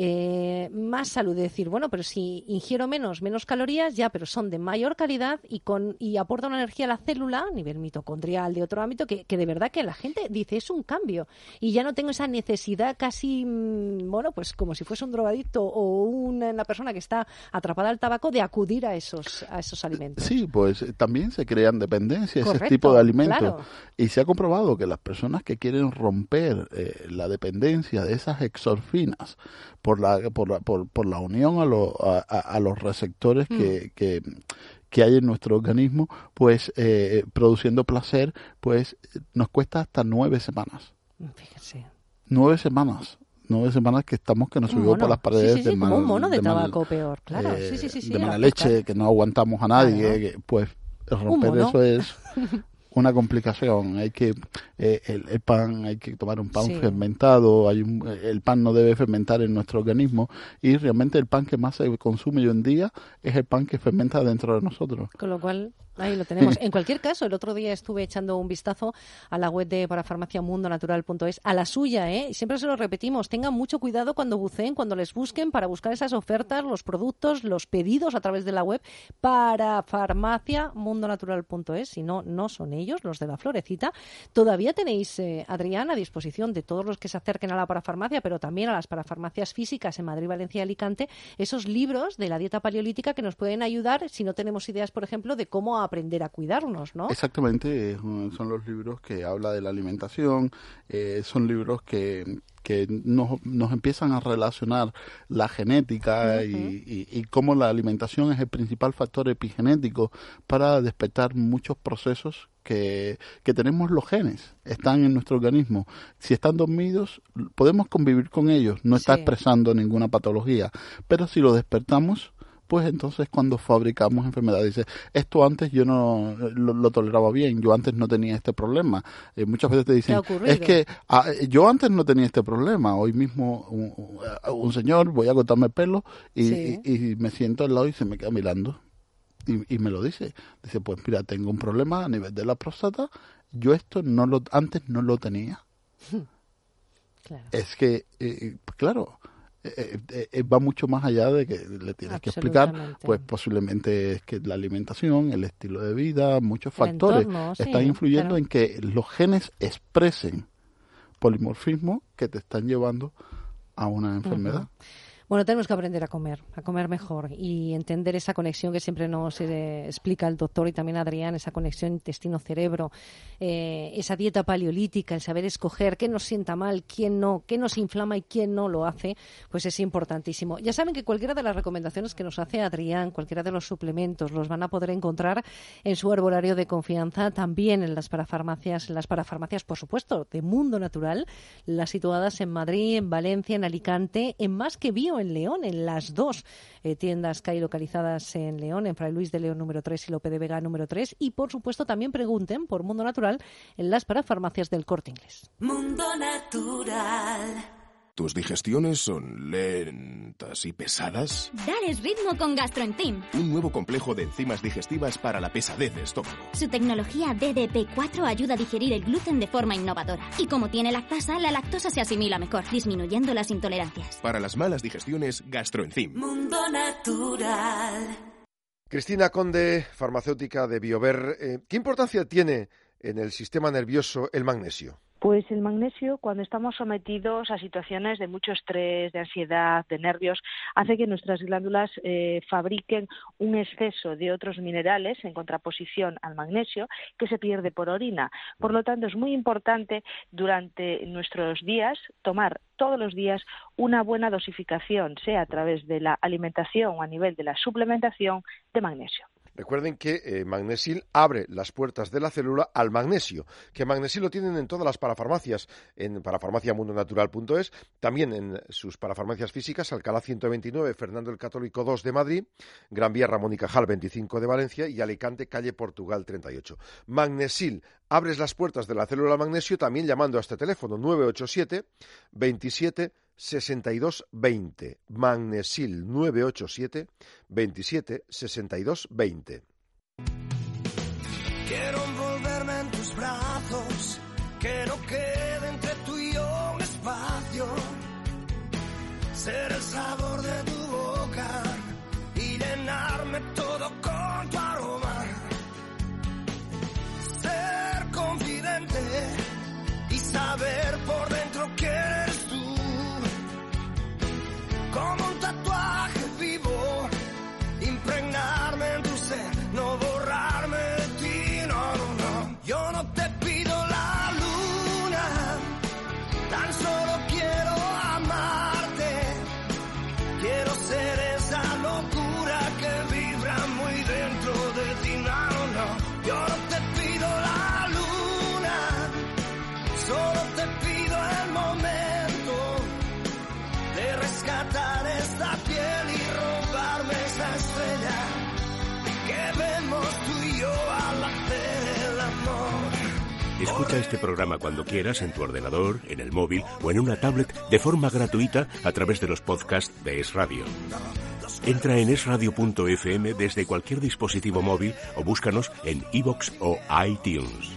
Eh, más salud, de decir, bueno, pero si ingiero menos, menos calorías, ya, pero son de mayor calidad y con y aportan una energía a la célula a nivel mitocondrial, de otro ámbito, que, que de verdad que la gente dice, es un cambio, y ya no tengo esa necesidad casi, bueno, pues como si fuese un drogadicto o una, una persona que está atrapada al tabaco, de acudir a esos a esos alimentos. Sí, pues también se crean dependencias, Correcto, ese tipo de alimentos, claro. Y se ha comprobado que las personas que quieren romper eh, la dependencia de esas exorfinas por la por la, por, por la unión a, lo, a, a los receptores mm. que, que que hay en nuestro organismo, pues eh, produciendo placer, pues nos cuesta hasta nueve semanas. Fíjese. Nueve semanas. Nueve semanas que estamos que nos subimos por las paredes sí, sí, sí, de mal, como un mono de, de mal, tabaco peor, claro. Eh, sí, sí, sí, sí, de mala leche, que no aguantamos a nadie, claro. que, pues romper eso es una complicación. Hay que eh, el, el pan, hay que tomar un pan sí. fermentado. Hay un, el pan no debe fermentar en nuestro organismo, y realmente el pan que más se consume hoy en día es el pan que fermenta dentro de nosotros. Con lo cual, ahí lo tenemos. En cualquier caso, el otro día estuve echando un vistazo a la web de parafarmacia mundo natural punto es, a la suya, ¿eh? Y siempre se lo repetimos, tengan mucho cuidado cuando buceen, cuando les busquen, para buscar esas ofertas, los productos, los pedidos a través de la web, parafarmacia mundo natural punto es, si no, no son ellos, los de la florecita. Todavía tenéis, eh, Adrián, a disposición de todos los que se acerquen a la parafarmacia, pero también a las parafarmacias físicas en Madrid, Valencia y Alicante, esos libros de la dieta paleolítica que nos pueden ayudar si no tenemos ideas, por ejemplo, de cómo aprender a cuidarnos, ¿no? Exactamente, son los libros que habla de la alimentación, eh, son libros que, que nos, nos empiezan a relacionar la genética uh-huh. y, y, y cómo la alimentación es el principal factor epigenético para despertar muchos procesos que, que tenemos los genes, están en nuestro organismo. Si están dormidos, podemos convivir con ellos, no está sí. expresando ninguna patología, pero si lo despertamos, pues entonces cuando fabricamos enfermedades, dice, esto antes yo no lo, lo toleraba bien, yo antes no tenía este problema. Eh, muchas veces te dicen, es que ah, yo antes no tenía este problema, hoy mismo un, un señor, voy a cortarme el pelo y, sí. y, y me siento al lado y se me queda mirando. Y, y me lo dice, dice, pues mira, tengo un problema a nivel de la próstata, yo esto no lo antes no lo tenía. Claro. Es que, eh, claro, eh, eh, va mucho más allá de que le tienes que explicar, pues posiblemente es que la alimentación, el estilo de vida, muchos el factores entorno, están sí, influyendo claro. en que los genes expresen polimorfismo que te están llevando a una enfermedad. Uh-huh. Bueno, tenemos que aprender a comer, a comer mejor y entender esa conexión que siempre nos eh, explica el doctor y también Adrián, esa conexión intestino-cerebro, eh, esa dieta paleolítica, el saber escoger qué nos sienta mal, quién no, qué nos inflama y quién no lo hace, pues es importantísimo. Ya saben que cualquiera de las recomendaciones que nos hace Adrián, cualquiera de los suplementos, los van a poder encontrar en su herbolario de confianza, también en las parafarmacias, en las parafarmacias, por supuesto, de Mundo Natural, las situadas en Madrid, en Valencia, en Alicante, en Más que Bio, en León, en las dos eh, tiendas que hay localizadas en León, en Fray Luis de León número tres y Lope de Vega número tres, y por supuesto también pregunten por Mundo Natural en las parafarmacias del Corte Inglés. Mundo Natural. ¿Tus digestiones son lentas y pesadas? Dales ritmo con GastroEnzyme. Un nuevo complejo de enzimas digestivas para la pesadez de estómago. Su tecnología D D P cuatro ayuda a digerir el gluten de forma innovadora. Y como tiene lactasa, la lactosa se asimila mejor, disminuyendo las intolerancias. Para las malas digestiones, GastroEnzyme. Mundo Natural. Cristina Conde, farmacéutica de Biover. Eh, ¿Qué importancia tiene en el sistema nervioso el magnesio? Pues el magnesio, cuando estamos sometidos a situaciones de mucho estrés, de ansiedad, de nervios, hace que nuestras glándulas eh, fabriquen un exceso de otros minerales en contraposición al magnesio que se pierde por orina. Por lo tanto, es muy importante durante nuestros días tomar todos los días una buena dosificación, sea a través de la alimentación o a nivel de la suplementación de magnesio. Recuerden que eh, Magnesil abre las puertas de la célula al magnesio, que Magnesil lo tienen en todas las parafarmacias, en parafarmacia mundo natural punto es, también en sus parafarmacias físicas, Alcalá ciento veintinueve, Fernando el Católico dos de Madrid, Gran Vía Ramón y Cajal veinticinco de Valencia y Alicante, calle Portugal treinta y ocho. Magnesil, abres las puertas de la célula al magnesio también llamando a este teléfono nueve ocho siete, veintisiete, sesenta y dos, veinte. Magnesil nueve ocho siete, veintisiete, sesenta y dos, veinte. Quiero envolverme en tus brazos, que no quede entre tú y yo un espacio. Ser el sabor de tu boca y llenarme todo con tu aroma. Ser confidente y saber por dentro que eres tú. Como un tatuaje vivo, impregnarme en tu ser, no borrarme de ti, no, no, no. Yo no te pido la luna, tan solo quiero amarte. Quiero ser esa locura que vibra muy dentro de ti, no, no, no. Yo no te pido la luna, solo te pido el momento de rescatar esta piel y robarme esa estrella que vemos tú y yo al hacer el amor. Escucha este programa cuando quieras en tu ordenador, en el móvil o en una tablet de forma gratuita a través de los podcasts de Es Radio. Entra en es radio punto efe eme desde cualquier dispositivo móvil o búscanos en iVoox o iTunes.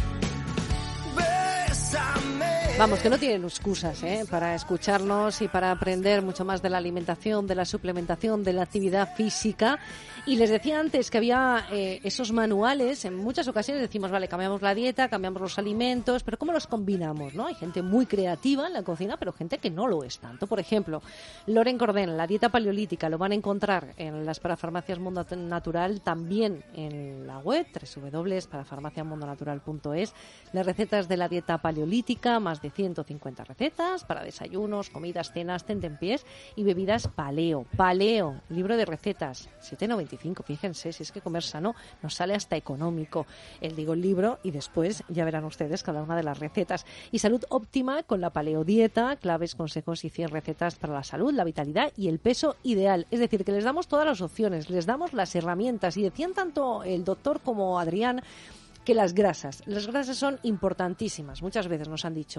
Vamos, que no tienen excusas ¿eh? para escucharnos y para aprender mucho más de la alimentación, de la suplementación, de la actividad física. Y les decía antes que había eh, esos manuales. En muchas ocasiones decimos, vale, cambiamos la dieta, cambiamos los alimentos, pero ¿cómo los combinamos? ¿No? Hay gente muy creativa en la cocina, pero gente que no lo es tanto. Por ejemplo, Loren Cordén, la dieta paleolítica, lo van a encontrar en las parafarmacias Mundo Natural, también en la web, doble u doble u doble u punto parafarmacia mundo natural punto es. Las recetas de la dieta paleolítica, más de ciento cincuenta recetas para desayunos, comidas, cenas, tentempiés y bebidas paleo. Paleo, libro de recetas, siete noventa y cinco. Fíjense, si es que comer sano nos sale hasta económico. El digo el libro y después ya verán ustedes cada una de las recetas. Y salud óptima con la paleodieta, claves, consejos y cien recetas para la salud, la vitalidad y el peso ideal. Es decir, que les damos todas las opciones, les damos las herramientas. Y decían tanto el doctor como Adrián que las grasas, las grasas son importantísimas. Muchas veces nos han dicho,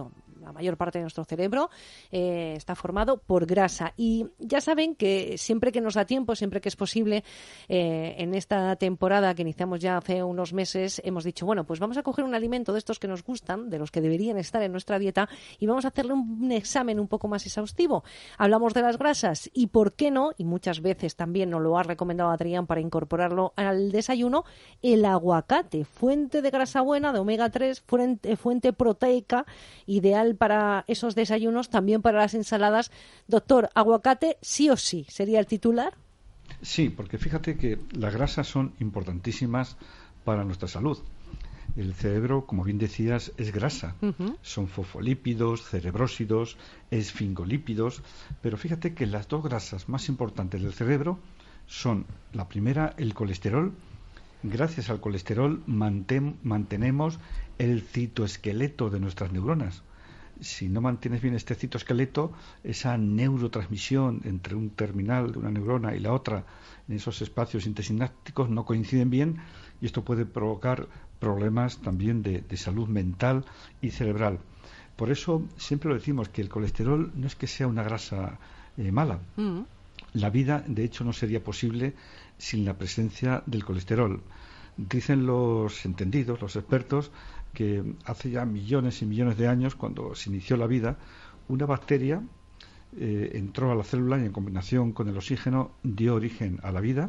la mayor parte de nuestro cerebro eh, está formado por grasa. Y ya saben que siempre que nos da tiempo, siempre que es posible, eh, en esta temporada que iniciamos ya hace unos meses, hemos dicho, bueno, pues vamos a coger un alimento de estos que nos gustan, de los que deberían estar en nuestra dieta, y vamos a hacerle un examen un poco más exhaustivo. Hablamos de las grasas y, ¿por qué no? Y muchas veces también nos lo ha recomendado Adrián para incorporarlo al desayuno, el aguacate, fuente de grasa buena, de omega tres, fuente, fuente proteica, ideal para esos desayunos, también para las ensaladas. Doctor, aguacate sí o sí, ¿sería el titular? Sí, porque fíjate que las grasas son importantísimas para nuestra salud. El cerebro, como bien decías, es grasa. Uh-huh. Son fosfolípidos, cerebrósidos, esfingolípidos. Pero fíjate que las dos grasas más importantes del cerebro son, la primera, el colesterol. Gracias al colesterol mantén, mantenemos el citoesqueleto de nuestras neuronas. Si no mantienes bien este citoesqueleto, esa neurotransmisión entre un terminal de una neurona y la otra en esos espacios intersinápticos no coinciden bien, y esto puede provocar problemas también de, de salud mental y cerebral. Por eso siempre lo decimos, que el colesterol no es que sea una grasa eh, mala. Mm. La vida, de hecho, no sería posible sin la presencia del colesterol. Dicen los entendidos, los expertos, que hace ya millones y millones de años, cuando se inició la vida, una bacteria eh, entró a la célula y, en combinación con el oxígeno, dio origen a la vida.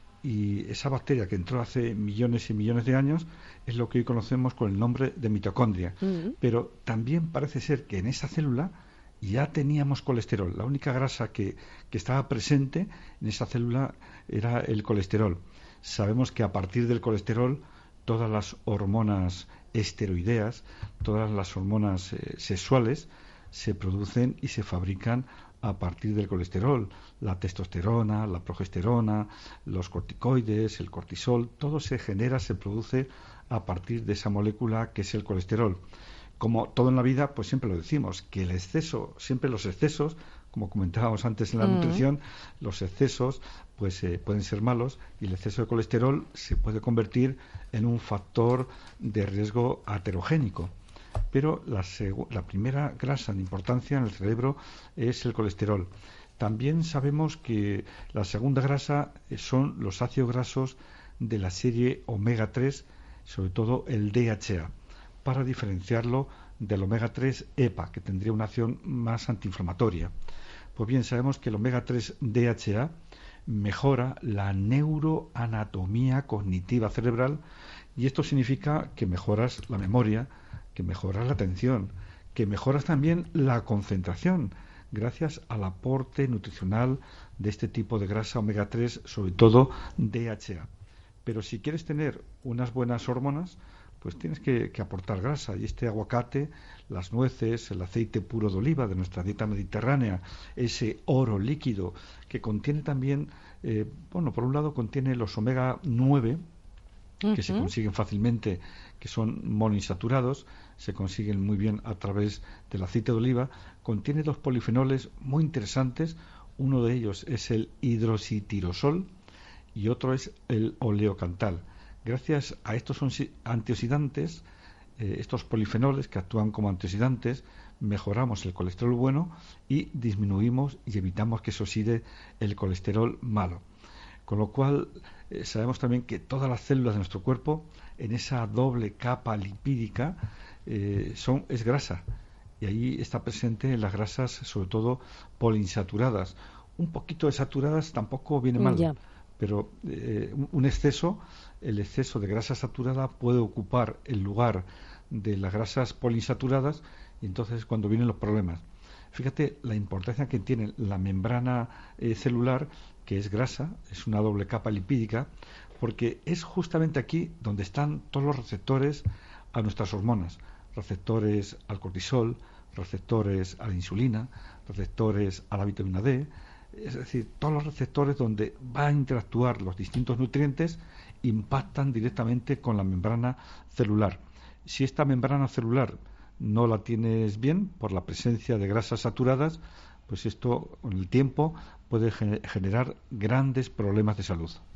Y esa bacteria que entró hace millones y millones de años es lo que hoy conocemos con el nombre de mitocondria. Uh-huh. Pero también parece ser que en esa célula ya teníamos colesterol. La única grasa que, que estaba presente en esa célula era el colesterol. Sabemos que a partir del colesterol todas las hormonas esteroideas, todas las hormonas eh, sexuales se producen y se fabrican a partir del colesterol. La testosterona, la progesterona, los corticoides, el cortisol, todo se genera, se produce a partir de esa molécula que es el colesterol. Como todo en la vida, pues siempre lo decimos, que el exceso, siempre los excesos, como comentábamos antes en la mm. nutrición, los excesos pues eh, pueden ser malos, y el exceso de colesterol se puede convertir en un factor de riesgo aterogénico. Pero la, seg- la primera grasa de importancia en el cerebro es el colesterol. También sabemos que la segunda grasa son los ácidos grasos de la serie omega tres, sobre todo el D H A, para diferenciarlo del omega tres EPA, que tendría una acción más antiinflamatoria. Pues bien, sabemos que el omega tres D H A mejora la neuroanatomía cognitiva cerebral, y esto significa que mejoras la memoria, que mejoras la atención, que mejoras también la concentración, gracias al aporte nutricional de este tipo de grasa omega tres, sobre todo D H A. Pero si quieres tener unas buenas hormonas, pues tienes que, que aportar grasa, y este aguacate, las nueces, el aceite puro de oliva de nuestra dieta mediterránea, ese oro líquido que contiene también, eh, bueno, por un lado contiene los omega nueve, que uh-huh. se consiguen fácilmente, que son monoinsaturados, se consiguen muy bien a través del aceite de oliva. Contiene dos polifenoles muy interesantes, uno de ellos es el hidroxitirosol y otro es el oleocantal. Gracias a estos antioxidantes, eh, estos polifenoles que actúan como antioxidantes, mejoramos el colesterol bueno y disminuimos y evitamos que se oxide el colesterol malo. Con lo cual, eh, sabemos también que todas las células de nuestro cuerpo, en esa doble capa lipídica, eh, son es grasa. Y ahí está presente en las grasas, sobre todo poliinsaturadas. Un poquito de saturadas tampoco viene mal, yeah. pero eh, un exceso, el exceso de grasa saturada puede ocupar el lugar de las grasas poliinsaturadas, y entonces cuando vienen los problemas. Fíjate la importancia que tiene la membrana eh, celular, que es grasa, es una doble capa lipídica, porque es justamente aquí donde están todos los receptores a nuestras hormonas, receptores al cortisol, receptores a la insulina, receptores a la vitamina D, es decir, todos los receptores donde van a interactuar los distintos nutrientes impactan directamente con la membrana celular. Si esta membrana celular no la tienes bien por la presencia de grasas saturadas, pues esto con el tiempo puede generar grandes problemas de salud.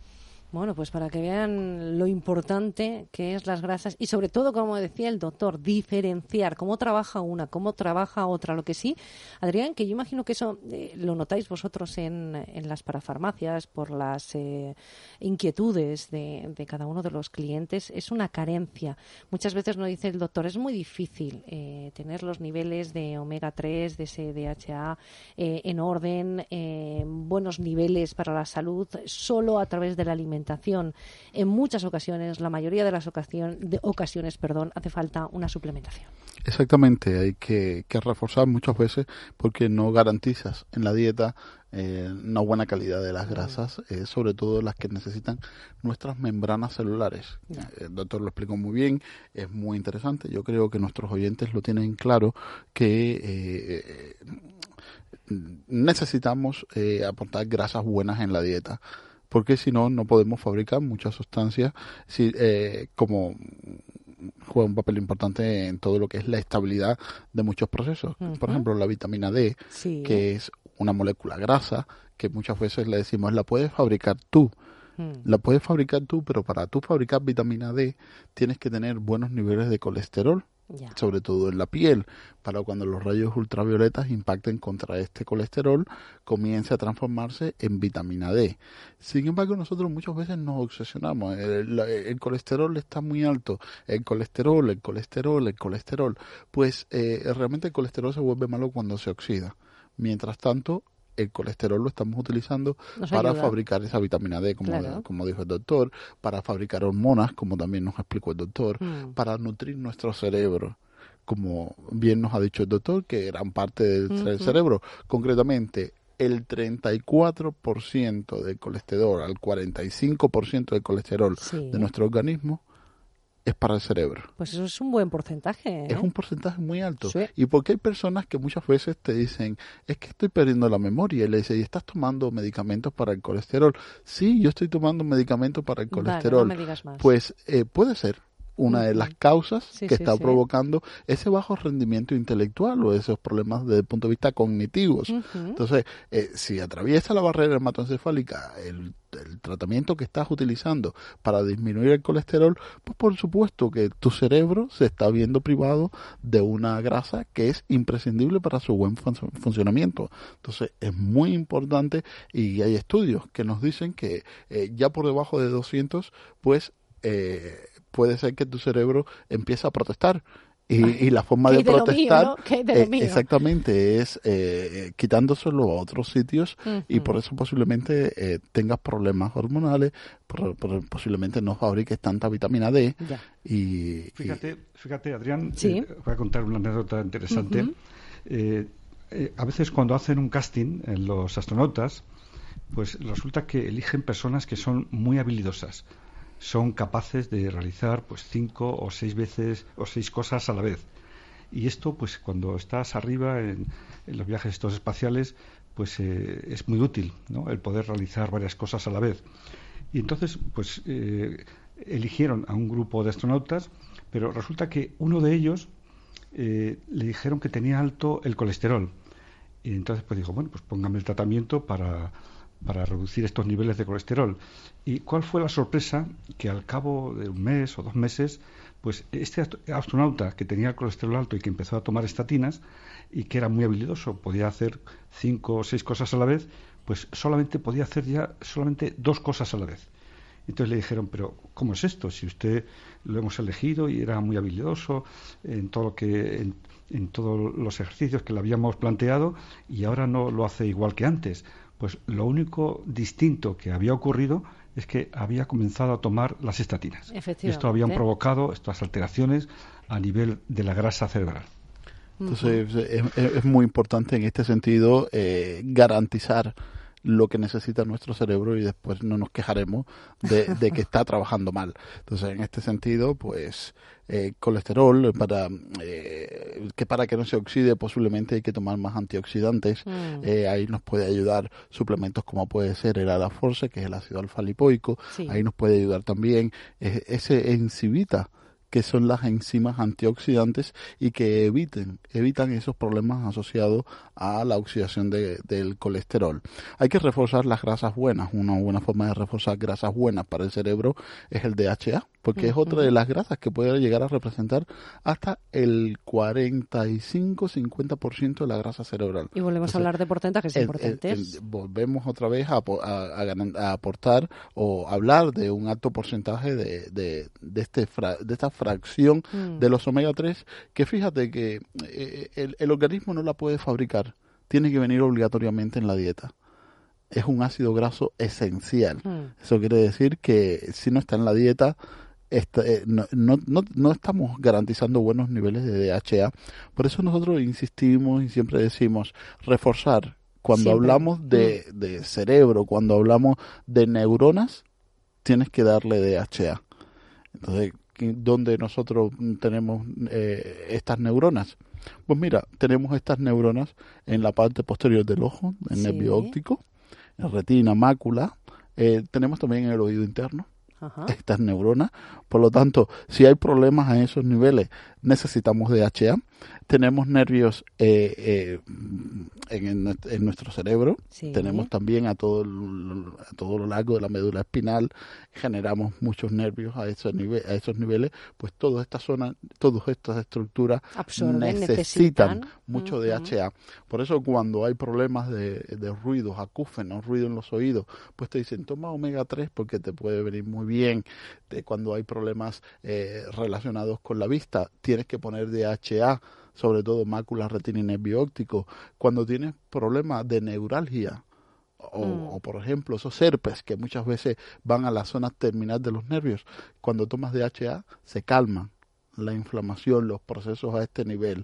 Bueno, pues para que vean lo importante que es las grasas y sobre todo, como decía el doctor, diferenciar cómo trabaja una, cómo trabaja otra. Lo que sí, Adrián, que yo imagino que eso eh, lo notáis vosotros en, en las parafarmacias por las eh, inquietudes de, de cada uno de los clientes, es una carencia. Muchas veces nos dice el doctor, es muy difícil eh, tener los niveles de omega tres, de ese D H A eh, en orden, eh, buenos niveles para la salud, solo a través de la alimentación. En muchas ocasiones, la mayoría de las ocasiones, de ocasiones, perdón, hace falta una suplementación. Exactamente, hay que, que reforzar muchas veces porque no garantizas en la dieta eh, una buena calidad de las grasas, eh, sobre todo las que necesitan nuestras membranas celulares. Yeah. El doctor lo explicó muy bien, es muy interesante. Yo creo que nuestros oyentes lo tienen claro que eh, necesitamos eh, aportar grasas buenas en la dieta, porque si no, no podemos fabricar muchas sustancias si, eh, como juega un papel importante en todo lo que es la estabilidad de muchos procesos. Uh-huh. Por ejemplo, la vitamina D, sí. que es una molécula grasa, que muchas veces le decimos, la puedes fabricar tú. Uh-huh. La puedes fabricar tú, pero para tú fabricar vitamina D tienes que tener buenos niveles de colesterol. Ya. Sobre todo en la piel, para cuando los rayos ultravioletas impacten contra este colesterol, comience a transformarse en vitamina D. Sin embargo, nosotros muchas veces nos obsesionamos. El, el colesterol está muy alto. El colesterol, el colesterol, el colesterol. Pues eh, realmente el colesterol se vuelve malo cuando se oxida. Mientras tanto, el colesterol lo estamos utilizando nos para ayuda. fabricar esa vitamina D, como, claro. como dijo el doctor, para fabricar hormonas, como también nos explicó el doctor, mm. para nutrir nuestro cerebro, como bien nos ha dicho el doctor, que gran parte del uh-huh. cerebro, concretamente el treinta y cuatro por ciento del colesterol al cuarenta y cinco por ciento del colesterol sí. de nuestro organismo es para el cerebro. Pues eso es un buen porcentaje, ¿eh? Es un porcentaje muy alto. Sí. Y porque hay personas que muchas veces te dicen, es que estoy perdiendo la memoria. Y le dice, ¿y estás tomando medicamentos para el colesterol? Sí, yo estoy tomando medicamentos para el colesterol. Vale, no me digas más. Pues eh, puede ser una de las causas sí, que sí, está sí. provocando ese bajo rendimiento intelectual o esos problemas desde el punto de vista cognitivos. Uh-huh. Entonces, eh, si atraviesa la barrera hematoencefálica el, el tratamiento que estás utilizando para disminuir el colesterol, pues por supuesto que tu cerebro se está viendo privado de una grasa que es imprescindible para su buen fun- funcionamiento. Entonces, es muy importante y hay estudios que nos dicen que eh, ya por debajo de doscientos, pues eh, puede ser que tu cerebro empiece a protestar. Y, y la forma de, de protestar mío, ¿no? de eh, exactamente es eh, quitándoselo a otros sitios uh-huh. y por eso posiblemente eh, tengas problemas hormonales, por, por, posiblemente no fabriques tanta vitamina D. Ya. Y fíjate, fíjate Adrián, ¿Sí? eh, voy a contar una anécdota interesante. Uh-huh. eh, eh, a veces cuando hacen un casting en los astronautas, pues resulta que eligen personas que son muy habilidosas. Son capaces de realizar pues cinco o seis veces o seis cosas a la vez. Y esto, pues cuando estás arriba en, en los viajes estos espaciales, pues eh, es muy útil, ¿no? El poder realizar varias cosas a la vez. Y entonces, pues eh, eligieron a un grupo de astronautas, pero resulta que uno de ellos eh, le dijeron que tenía alto el colesterol. Y entonces pues dijo, bueno, pues póngame el tratamiento para para reducir estos niveles de colesterol. ¿Y cuál fue la sorpresa? Que al cabo de un mes o dos meses, pues este astronauta que tenía el colesterol alto y que empezó a tomar estatinas y que era muy habilidoso, podía hacer cinco o seis cosas a la vez, pues solamente podía hacer ya solamente dos cosas a la vez. Entonces le dijeron, pero ¿cómo es esto? Si usted lo hemos elegido y era muy habilidoso en todo lo que en, en todos los ejercicios que le habíamos planteado y ahora no lo hace igual que antes. Pues lo único distinto que había ocurrido es que había comenzado a tomar las estatinas. Y esto habían provocado estas alteraciones a nivel de la grasa cerebral. Entonces es, es muy importante en este sentido eh, garantizar lo que necesita nuestro cerebro y después no nos quejaremos de, de que está trabajando mal. Entonces, en este sentido, pues, eh, colesterol, para eh, que para que no se oxide, posiblemente hay que tomar más antioxidantes. Mm. Eh, ahí nos puede ayudar suplementos como puede ser el Alaforce, que es el ácido alfa-lipoico. Sí. Ahí nos puede ayudar también eh, ese Encivita, que son las enzimas antioxidantes y que eviten, evitan esos problemas asociados a la oxidación de, del colesterol. Hay que reforzar las grasas buenas. Una buena forma de reforzar grasas buenas para el cerebro es el D H A, porque uh-huh. es otra de las grasas que puede llegar a representar hasta el cuarenta y cinco a cincuenta por ciento de la grasa cerebral. Y volvemos Entonces, a hablar de porcentajes el, importantes. El, el, volvemos otra vez a, a, a, a aportar o hablar de un alto porcentaje de, de, de, este fra, de esta fracción mm. de los omega tres, que fíjate que eh, el, el organismo no la puede fabricar, tiene que venir obligatoriamente en la dieta. Es un ácido graso esencial. Mm. Eso quiere decir que si no está en la dieta, Esta, eh, no, no, no, no estamos garantizando buenos niveles de D H A. Por eso nosotros insistimos y siempre decimos reforzar. Cuando siempre. hablamos de, de cerebro, cuando hablamos de neuronas, tienes que darle D H A. Entonces, ¿dónde nosotros tenemos eh, estas neuronas? Pues mira, tenemos estas neuronas en la parte posterior del ojo, en el sí. nervio óptico, en retina, mácula. Eh, tenemos también en el oído interno. Ajá. Estas neuronas. Por lo tanto, si hay problemas a esos niveles, necesitamos D H A. Tenemos nervios eh, eh, en, en nuestro cerebro. Sí. Tenemos también a todo, el, a todo lo largo de la médula espinal. Generamos muchos nervios a esos, nive- a esos niveles. Pues todas estas zonas, todas estas estructuras Absorben, necesitan, necesitan mucho uh-huh. D H A. Por eso cuando hay problemas de, de ruidos, acúfenos, ruido en los oídos, pues te dicen toma omega tres porque te puede venir muy bien. De cuando hay problemas eh, relacionados con la vista, tienes que poner D H A, sobre todo mácula, retina y nervio óptico. Cuando tienes problemas de neuralgia, o, mm. o por ejemplo esos herpes que muchas veces van a la zona terminal de los nervios, cuando tomas D H A se calman la inflamación, los procesos a este nivel.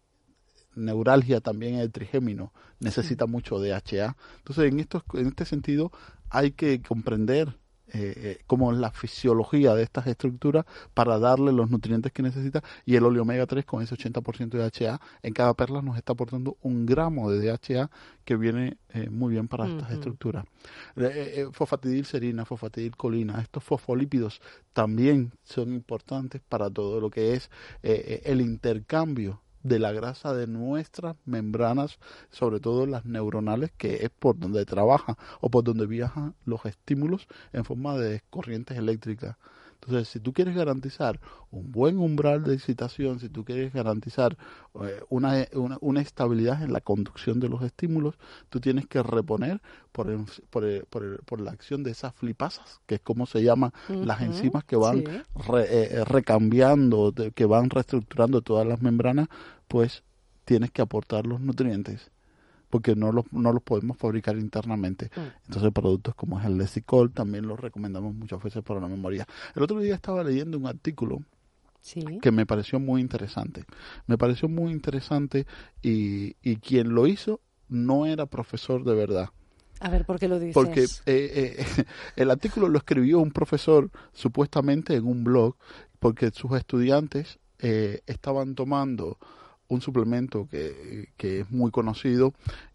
Neuralgia también, el trigémino necesita sí. mucho D H A. Entonces en, estos, en este sentido hay que comprender Eh, eh, como la fisiología de estas estructuras para darle los nutrientes que necesita, y el óleo omega tres con ese ochenta por ciento de D H A en cada perla nos está aportando un gramo de D H A que viene eh, muy bien para uh-huh. estas estructuras. Eh, eh, fosfatidilcerina, fosfatidilcolina, estos fosfolípidos también son importantes para todo lo que es eh, el intercambio de la grasa de nuestras membranas, sobre todo las neuronales, que es por donde trabaja o por donde viajan los estímulos en forma de corrientes eléctricas. Entonces, si tú quieres garantizar un buen umbral de excitación, si tú quieres garantizar eh, una, una, una estabilidad en la conducción de los estímulos, tú tienes que reponer por, el, por, el, por, el, por la acción de esas flipasas, que es como se llaman uh-huh. las enzimas que van sí. re, eh, recambiando, de, que van reestructurando todas las membranas, pues tienes que aportar los nutrientes, porque no los, no los podemos fabricar internamente. Mm. Entonces productos como es el Lesicol también los recomendamos muchas veces para la memoria. El otro día estaba leyendo un artículo sí. que me pareció muy interesante. Me pareció muy interesante y, y quien lo hizo no era profesor de verdad. A ver, ¿por qué lo dices? Porque eh, eh, el artículo lo escribió un profesor supuestamente en un blog, porque sus estudiantes eh, estaban tomando un suplemento que, que es muy conocido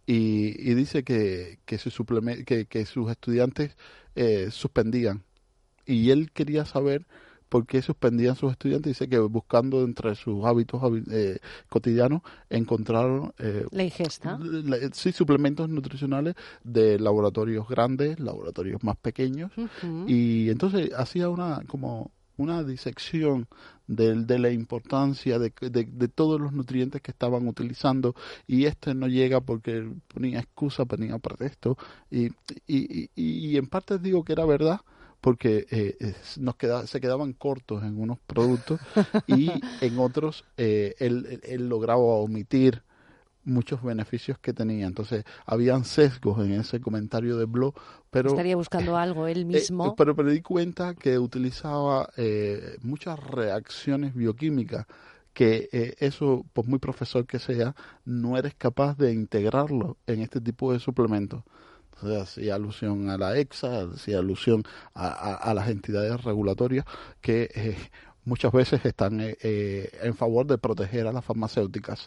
y, y dice que, que, su suplemento, que, que sus estudiantes eh, suspendían. Y él quería saber por qué suspendían sus estudiantes. Dice que buscando entre sus hábitos eh, cotidianos encontraron eh, la ingesta. La, sí, suplementos nutricionales de laboratorios grandes, laboratorios más pequeños. Uh-huh. Y entonces hacía una como una disección de, de la importancia de, de, de todos los nutrientes que estaban utilizando, y este no llega porque ponía excusa, ponía pretexto, y, y, y, y en parte digo que era verdad, porque eh, nos queda, se quedaban cortos en unos productos y en otros eh, él, él, él lograba omitir muchos beneficios que tenía. Entonces habían sesgos en ese comentario de blog, pero estaría buscando algo él mismo. Eh, pero me di cuenta que utilizaba eh, muchas reacciones bioquímicas que eh, eso, por muy profesor que sea, no eres capaz de integrarlo en este tipo de suplementos. Entonces hacía alusión a la E X A, hacía alusión a, a, a las entidades regulatorias que eh, muchas veces están eh, eh, en favor de proteger a las farmacéuticas.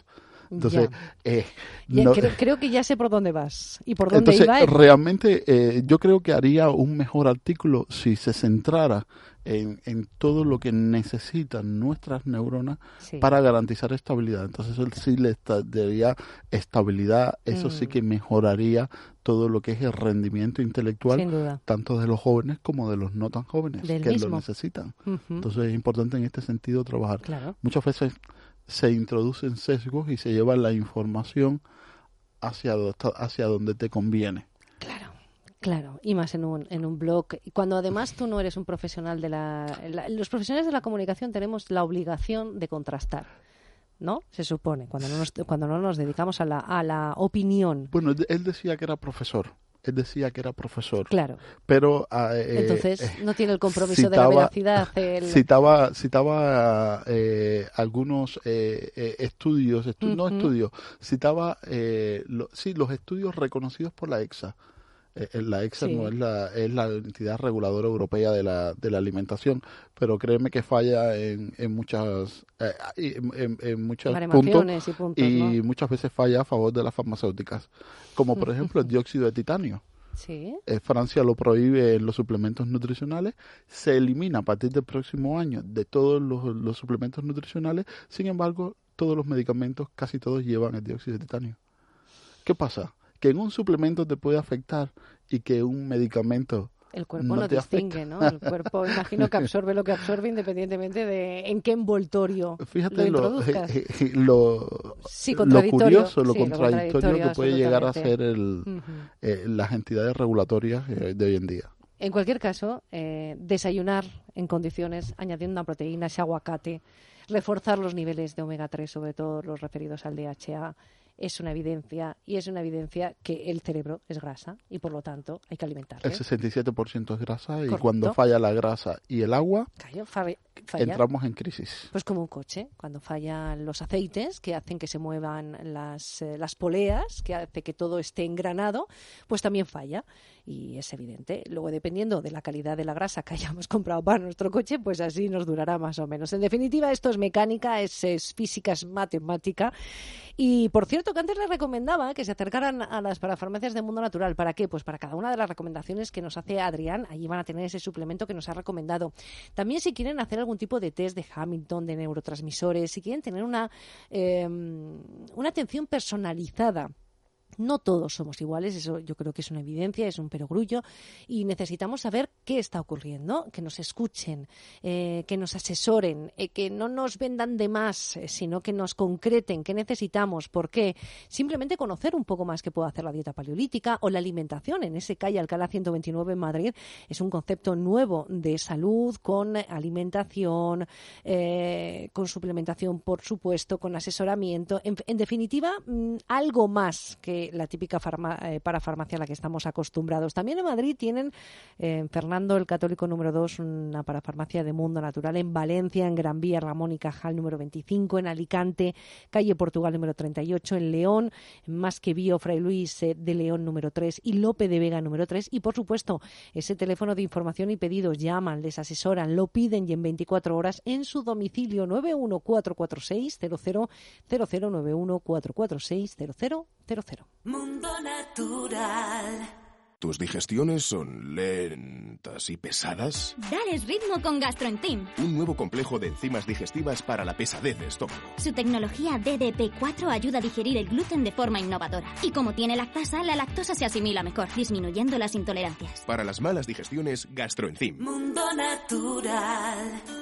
Entonces, eh, ya, no, creo, creo que ya sé por dónde vas y por dónde entonces, iba él. Realmente eh, yo creo que haría un mejor artículo si se centrara en, en todo lo que necesitan nuestras neuronas sí. para garantizar estabilidad. Entonces él sí le daría estabilidad, eso mm. sí que mejoraría todo lo que es el rendimiento intelectual, tanto de los jóvenes como de los no tan jóvenes, Del que mismo. lo necesitan. Uh-huh. Entonces es importante en este sentido trabajar. Claro. Muchas veces se introducen sesgos y se lleva la información hacia, hacia donde te conviene. Claro, claro, y más en un, en un blog. Cuando además tú no eres un profesional de la, la... Los profesionales de la comunicación tenemos la obligación de contrastar, ¿no? Se supone, cuando no nos, cuando no nos dedicamos a la, a la opinión. Bueno, él decía que era profesor. Él decía que era profesor. Claro. Pero eh, entonces eh, no tiene el compromiso citaba, de la veracidad. El... Citaba, citaba eh, algunos eh, eh, estudios, estu- uh-huh. no estudios, citaba eh, lo, sí los estudios reconocidos por la E X A. Eh, la E X A sí. no es la es la entidad reguladora europea de la de la alimentación, pero créeme que falla en, en muchas eh, en, en, en muchos puntos y, puntos, y ¿no? muchas veces falla a favor de las farmacéuticas, como por ejemplo el dióxido de titanio. Sí. Eh, Francia lo prohíbe en los suplementos nutricionales, se elimina a partir del próximo año de todos los, los suplementos nutricionales, sin embargo, todos los medicamentos, casi todos llevan el dióxido de titanio. ¿Qué pasa? Que en un suplemento te puede afectar y que un medicamento el cuerpo no, no te distingue, afecta. ¿no? El cuerpo, imagino que absorbe lo que absorbe independientemente de en qué envoltorio Fíjate lo lo, introduzcas. Eh, eh, lo, sí, lo curioso, lo sí, contradictorio lo que puede llegar a ser el, uh-huh. eh, las entidades regulatorias eh, de hoy en día. En cualquier caso, eh, desayunar en condiciones, añadiendo una proteína, ese aguacate, reforzar los niveles de omega tres, sobre todo los referidos al D H A, es una evidencia, y es una evidencia que el cerebro es grasa y por lo tanto hay que alimentarle. El sesenta y siete por ciento es grasa. Correcto. Y cuando falla la grasa y el agua, Callo, falla. entramos en crisis. Pues como un coche, cuando fallan los aceites que hacen que se muevan las, eh, las poleas, que hace que todo esté engranado, pues también falla. Y es evidente. Luego, dependiendo de la calidad de la grasa que hayamos comprado para nuestro coche, pues así nos durará más o menos. En definitiva, esto es mecánica, es, es física, es matemática. Y, por cierto, que antes les recomendaba que se acercaran a las parafarmacias de Mundo Natural. ¿Para qué? Pues para cada una de las recomendaciones que nos hace Adrián. Allí van a tener ese suplemento que nos ha recomendado. También, si quieren hacer algún tipo de test de Hamilton, de neurotransmisores, si quieren tener una, eh, una atención personalizada. No todos somos iguales, eso yo creo que es una evidencia, es un perogrullo, y necesitamos saber qué está ocurriendo, que nos escuchen, eh, que nos asesoren, eh, que no nos vendan de más, eh, sino que nos concreten qué necesitamos, por qué. Simplemente conocer un poco más qué puede hacer la dieta paleolítica o la alimentación. En ese calle Alcalá ciento veintinueve en Madrid es un concepto nuevo de salud con alimentación, eh, con suplementación, por supuesto, con asesoramiento. En, en definitiva, mmm, algo más que la típica farma, eh, parafarmacia a la que estamos acostumbrados. También en Madrid tienen eh, en Fernando el Católico número dos una parafarmacia de Mundo Natural, en Valencia, en Gran Vía, Ramón y Cajal número veinticinco, en Alicante, calle Portugal número treinta y ocho, en León, en Más que Bio, Fray Luis eh, de León número tres y Lope de Vega número tres. Y por supuesto, ese teléfono de información y pedidos, llaman, les asesoran, lo piden y en veinticuatro horas en su domicilio nueve uno cuatro cuatro seis cero cero cero cero nueve uno cuatro cuatro seis cero cero cero cero. Mundo Natural. ¿Tus digestiones son lentas y pesadas? Dales ritmo con GastroEnzyme. Un nuevo complejo de enzimas digestivas para la pesadez de estómago. Su tecnología D D P cuatro ayuda a digerir el gluten de forma innovadora. Y como tiene lactasa, la lactosa se asimila mejor, disminuyendo las intolerancias. Para las malas digestiones, GastroEnzyme. Mundo Natural.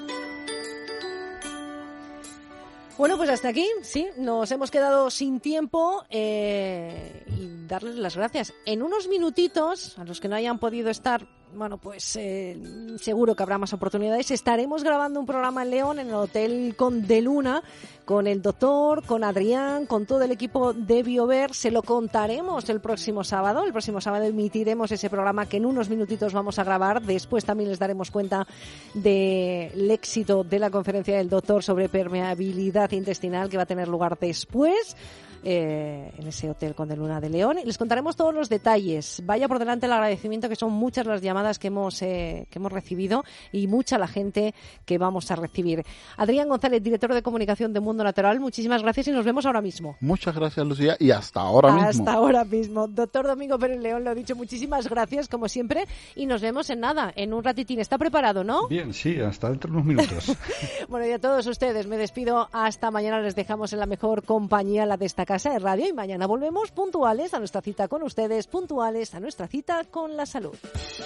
Bueno, pues hasta aquí, sí, nos hemos quedado sin tiempo eh, y darles las gracias. En unos minutitos, a los que no hayan podido estar, bueno, pues eh, seguro que habrá más oportunidades. Estaremos grabando un programa en León, en el Hotel Conde Luna, con el doctor, con Adrián, con todo el equipo de BioVer. Se lo contaremos el próximo sábado. El próximo sábado emitiremos ese programa que en unos minutitos vamos a grabar. Después también les daremos cuenta del éxito de la conferencia del doctor sobre permeabilidad intestinal que va a tener lugar después. eh, en ese Hotel Conde Luna de León. Y les contaremos todos los detalles. Vaya por delante el agradecimiento, que son muchas las llamadas que hemos, eh, que hemos recibido y mucha la gente que vamos a recibir. Adrián González, director de comunicación de Mundo Natural, muchísimas gracias y nos vemos ahora mismo. Muchas gracias, Lucía, y hasta ahora hasta mismo. Hasta ahora mismo. Doctor Domingo Pérez León, lo he dicho, muchísimas gracias, como siempre, y nos vemos en nada, en un ratitín. ¿Está preparado, no? Bien, sí, hasta dentro de unos minutos. Bueno, y a todos ustedes me despido. Hasta mañana. Les dejamos en la mejor compañía, la de esta casa de radio, y mañana volvemos puntuales a nuestra cita con ustedes, puntuales a nuestra cita con la salud.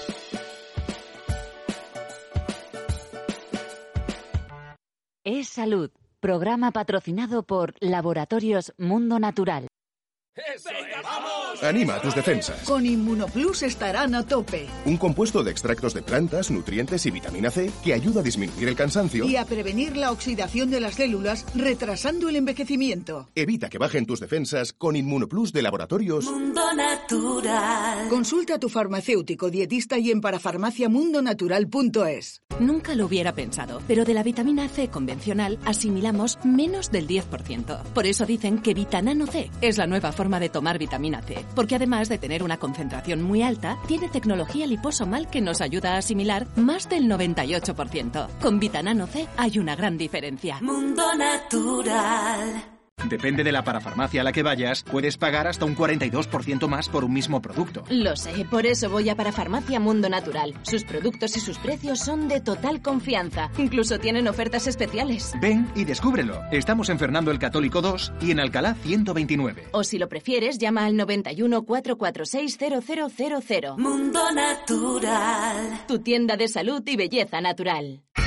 Es Salud, programa patrocinado por Laboratorios Mundo Natural. ¡Venga, vamos! Anima a tus defensas. Con Inmunoplus estarán a tope. Un compuesto de extractos de plantas, nutrientes y vitamina C que ayuda a disminuir el cansancio y a prevenir la oxidación de las células, retrasando el envejecimiento. Evita que bajen tus defensas con Inmunoplus de Laboratorios Mundo Natural. Consulta a tu farmacéutico, dietista y en parafarmacia mundo natural punto es. Nunca lo hubiera pensado, pero de la vitamina C convencional asimilamos menos del diez por ciento. Por eso dicen que Vitanano C es la nueva forma de tomar vitamina C, porque además de tener una concentración muy alta, tiene tecnología liposomal que nos ayuda a asimilar más del noventa y ocho por ciento. Con Vitanano C hay una gran diferencia. Mundo Natural. Depende de la parafarmacia a la que vayas, puedes pagar hasta un cuarenta y dos por ciento más por un mismo producto. Lo sé, por eso voy a Parafarmacia Mundo Natural. Sus productos y sus precios son de total confianza. Incluso tienen ofertas especiales. Ven y descúbrelo. Estamos en Fernando el Católico dos y en Alcalá ciento veintinueve. O si lo prefieres, llama al noventa y uno, cuatrocientos cuarenta y seis, cero cero cero cero. Mundo Natural. Tu tienda de salud y belleza natural.